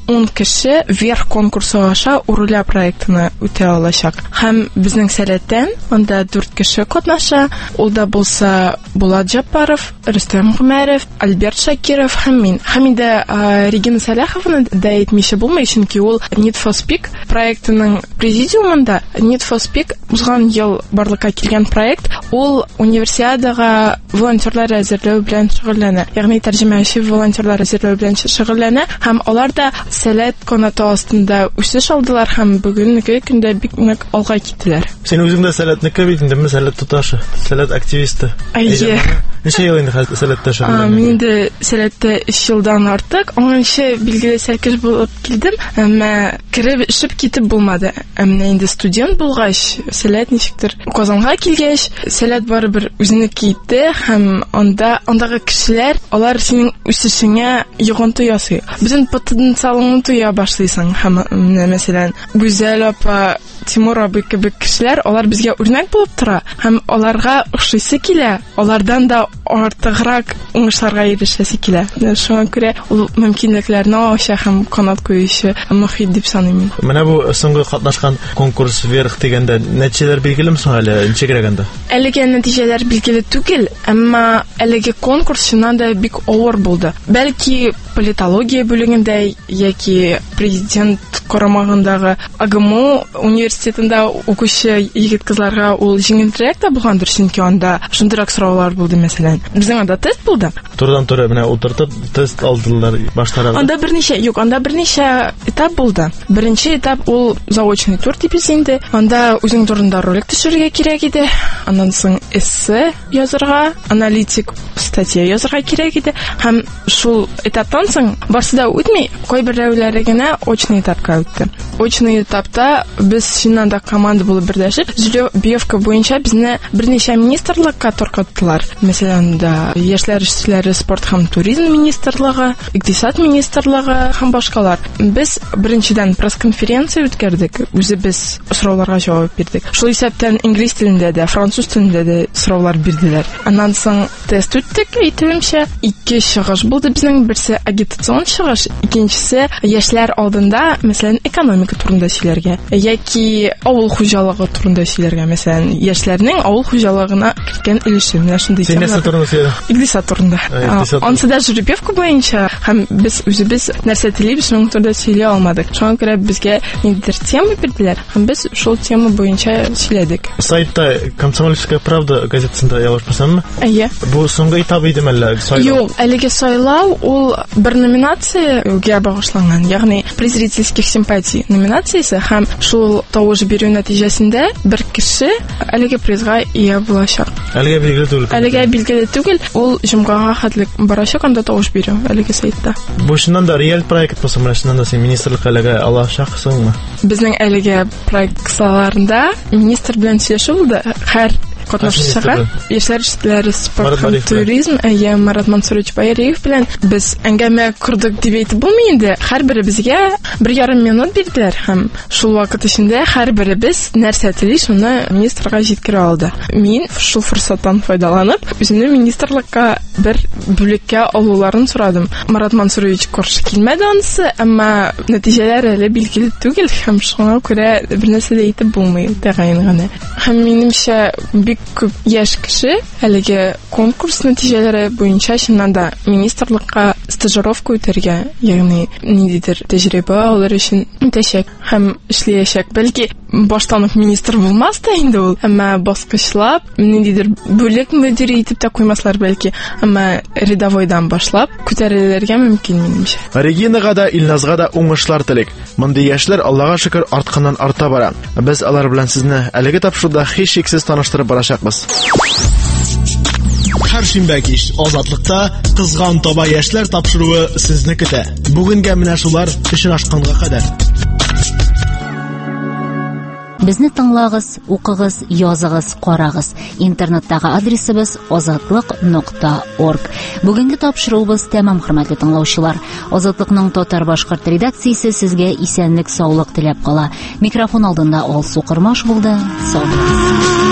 ун кеше вверх конкурсы аша Уруля проектына үтә алачак. Һәм безнең сәләттән анда дүрт кеше катнаша. Ул да булса Булат Җаппаров, Рөстәм Гомәров, Альберт Шакиров һәм мин. Һәм инде Регина Салаховны да әйтмичә булмый, чөнки ул Need for Speak проектының президиумында. Need for Speak узган ел барлыкка килгән проект. Ул универсиадага волонтерлар әзерләү белән шөгыльләнә. Ягъни тәрҗемәче волонтерлар әзерләү белән шөгыльләнә һәм алар да сәләт канаты астында үсеш алдылар һәм бүгенге көндә бик нык алга киттеләр. Син үзең дә сәләтнеке бит инде, сәләт туташы, сәләт активисты. Әйе. Ничә ел инде сәләттә шөгыльләнә? Мин инде сәләттә өч елдан артык, аңынчы билгеле сәлкеш булып килдем, әмма киреп ишеп китеп булмады. Әмма инде студент булгач, сәләт ничектер Казанга килгәч, сәләт барыбер үзенеке китте һәм анда андагы кешеләр, алар синең үсешеңә йогынты ясый. Безнең потенциалыңны туя башлыйсың һәм мәсәлән, Гүзәл апа, Тимур абый кебек кешеләр, алар безгә үрнәк булып тора һәм аларга охшыйсы килә, алардан да артыграк уңышларга ирешәсе килә. Шуңа күрә ул мөмкинлекләрне ача һәм канат куючы мөхит дип саныйм. Менә бу соңгы катнашкан конкурс вверх дигәндә нәтиҗәләр билгелеме соң әле ничегрәгәндә? Әлегә нәтиҗәләр билгеле түгел, әмма әлеге конкурс чыннан да бик авыр булды. Бәлки политология бүлегендә яки президент карамагындагы АГМУ университетында укучы егет-кызларга ул җиңелрәк тә булгандыр, чөнки анда шундыйрак сораулар булды, мәсәлән. Безнең анда тест булды. Турыдан-туры менә утыртып тест алдылар баштарак. Анда берничә, юк, анда берничә этап булды. Беренче этап ул заочный тур дип исемде. Анда үзең турында ролик төшерергә кирәк иде. Аннан соң эссе язарга, аналитик статья язарга кирәк иде. Һәм шул этаптан соң барсы да үтми, кайберәүләре генә очный этапка үтте. Очный этапта без чыннан да команда булып берләшеп, җөрьевка буенча безне берничә министрлыкка таркаттылар. Мәсәлән, да яшьләр эшләре, спорт һәм туризм министрлыгы, икътисад министрлыгы һәм башкалар. Без беренчедән пресс-конференция үткәрдек, үзебез сорауларга җавап бирдек. Шул исәптән инглиз телендә дә, француз телендә дә сораулар бирделәр. Аннан соң тест үттек, әйтелемчә, ике чыгыш булды безнең, берсе агитацион чыгыш, икенчесе яшьләр алдында, мәсәлән, экономика турында сөйләргә, яки авыл хуҗалыгы турында сөйләргә, мәсәлән, яшьләрнең авыл хуҗалыгына киткән өлеше, менә шундый темалар. Икътисад турында. Ансы да җөрьевка буенча һәм без үзебез нәрсә телибез, шуның турында сөйли алмадык. Шуңа күрә безгә ниндидер тема бирделәр һәм без шул тема буенча сөйләдек. Сайтта «Комсомольская правда» газетасында ялгышмасаммы? Әйе. Бу соңгы этап идеме әллә сайлау? Юк, әлеге сайлау ул бер номинациягә багышланган, ягъни при зрительских симпатий номинациясе һәм шул тавыш бирү нәтиҗәсендә бер кеше әлеге призга ия булачак. Әлегә билгеле түгел. Әлегә билгеле түгел, ул җомгага хәтлек барачак анда тавыш бирү әлеге сайтта. Бу шуннан да реаль проект булса, менә шуннан да син министрлыкка әлегә алачаксыңмы? Безнең әлеге проект кысаларында министр белән сөйләшү булды. Һәр катнашучыга яшьләр эшләре, спорт һәм туризм, әйе, Марат Мансурович Баяриев белән без әңгәмә курдык дип әйтеп булмый инде. Һәрберебезгә бер ярым минут бирделәр һәм шул вакыт эчендә һәрберебез нәрсә тели, шуны министрга җиткерә алды. Мин шул форсаттан файдаланып, үземне министрлыкка бер бүлеккә алуларын сорадым. Марат Мансурович каршы килмәде анысы, әмма нәтиҗәләр әле билгеле түгел һәм шуңа күрә бернәрсә дә әйтеп булмый тәгаен генә. Һәм минемчә бик күп яшь кеше әлеге конкурс нәтиҗәләре буенча чыннан да министрлыкка стажировка үтәргә, ягъни ниндидер тәҗрибә алыр өчен үтәчәк һәм эшләячәк. Бәлки баштан ук министр булмас та инде ул, әмма баскычлап ниндидер бүлек мөдире итеп тә куймаслар бәлки, әмма рядовойдан башлап күтәрелергә мөмкин минемчә. Регинага да, Илназга да уңышлар телик. Мондый яшьләр, Аллага шөкер, артканнан арта бара. Без алар белән сезне әлеге тапшыруда һичшиксез таныштырып барачакбыз. Һәр шимбә кич Азатлыкта кызган таба яшьләр тапшыруы сезне көтә. Бүгенгә менә шулар очрашканга кадәр. Безне тыңлагыз, укыгыз, языгыз, карагыз. Интернеттагы адресыбыз азатлык нокта орг. Бүгенге тапшыруыбыз тәмам, хөрмәтле тыңлаучылар. Азатлыкның татар-башкорт редакциясе сезгә исәнлек, саулык теләп кала. Микрофон алдында Алсу Кырмаш булды. Сау булыгыз.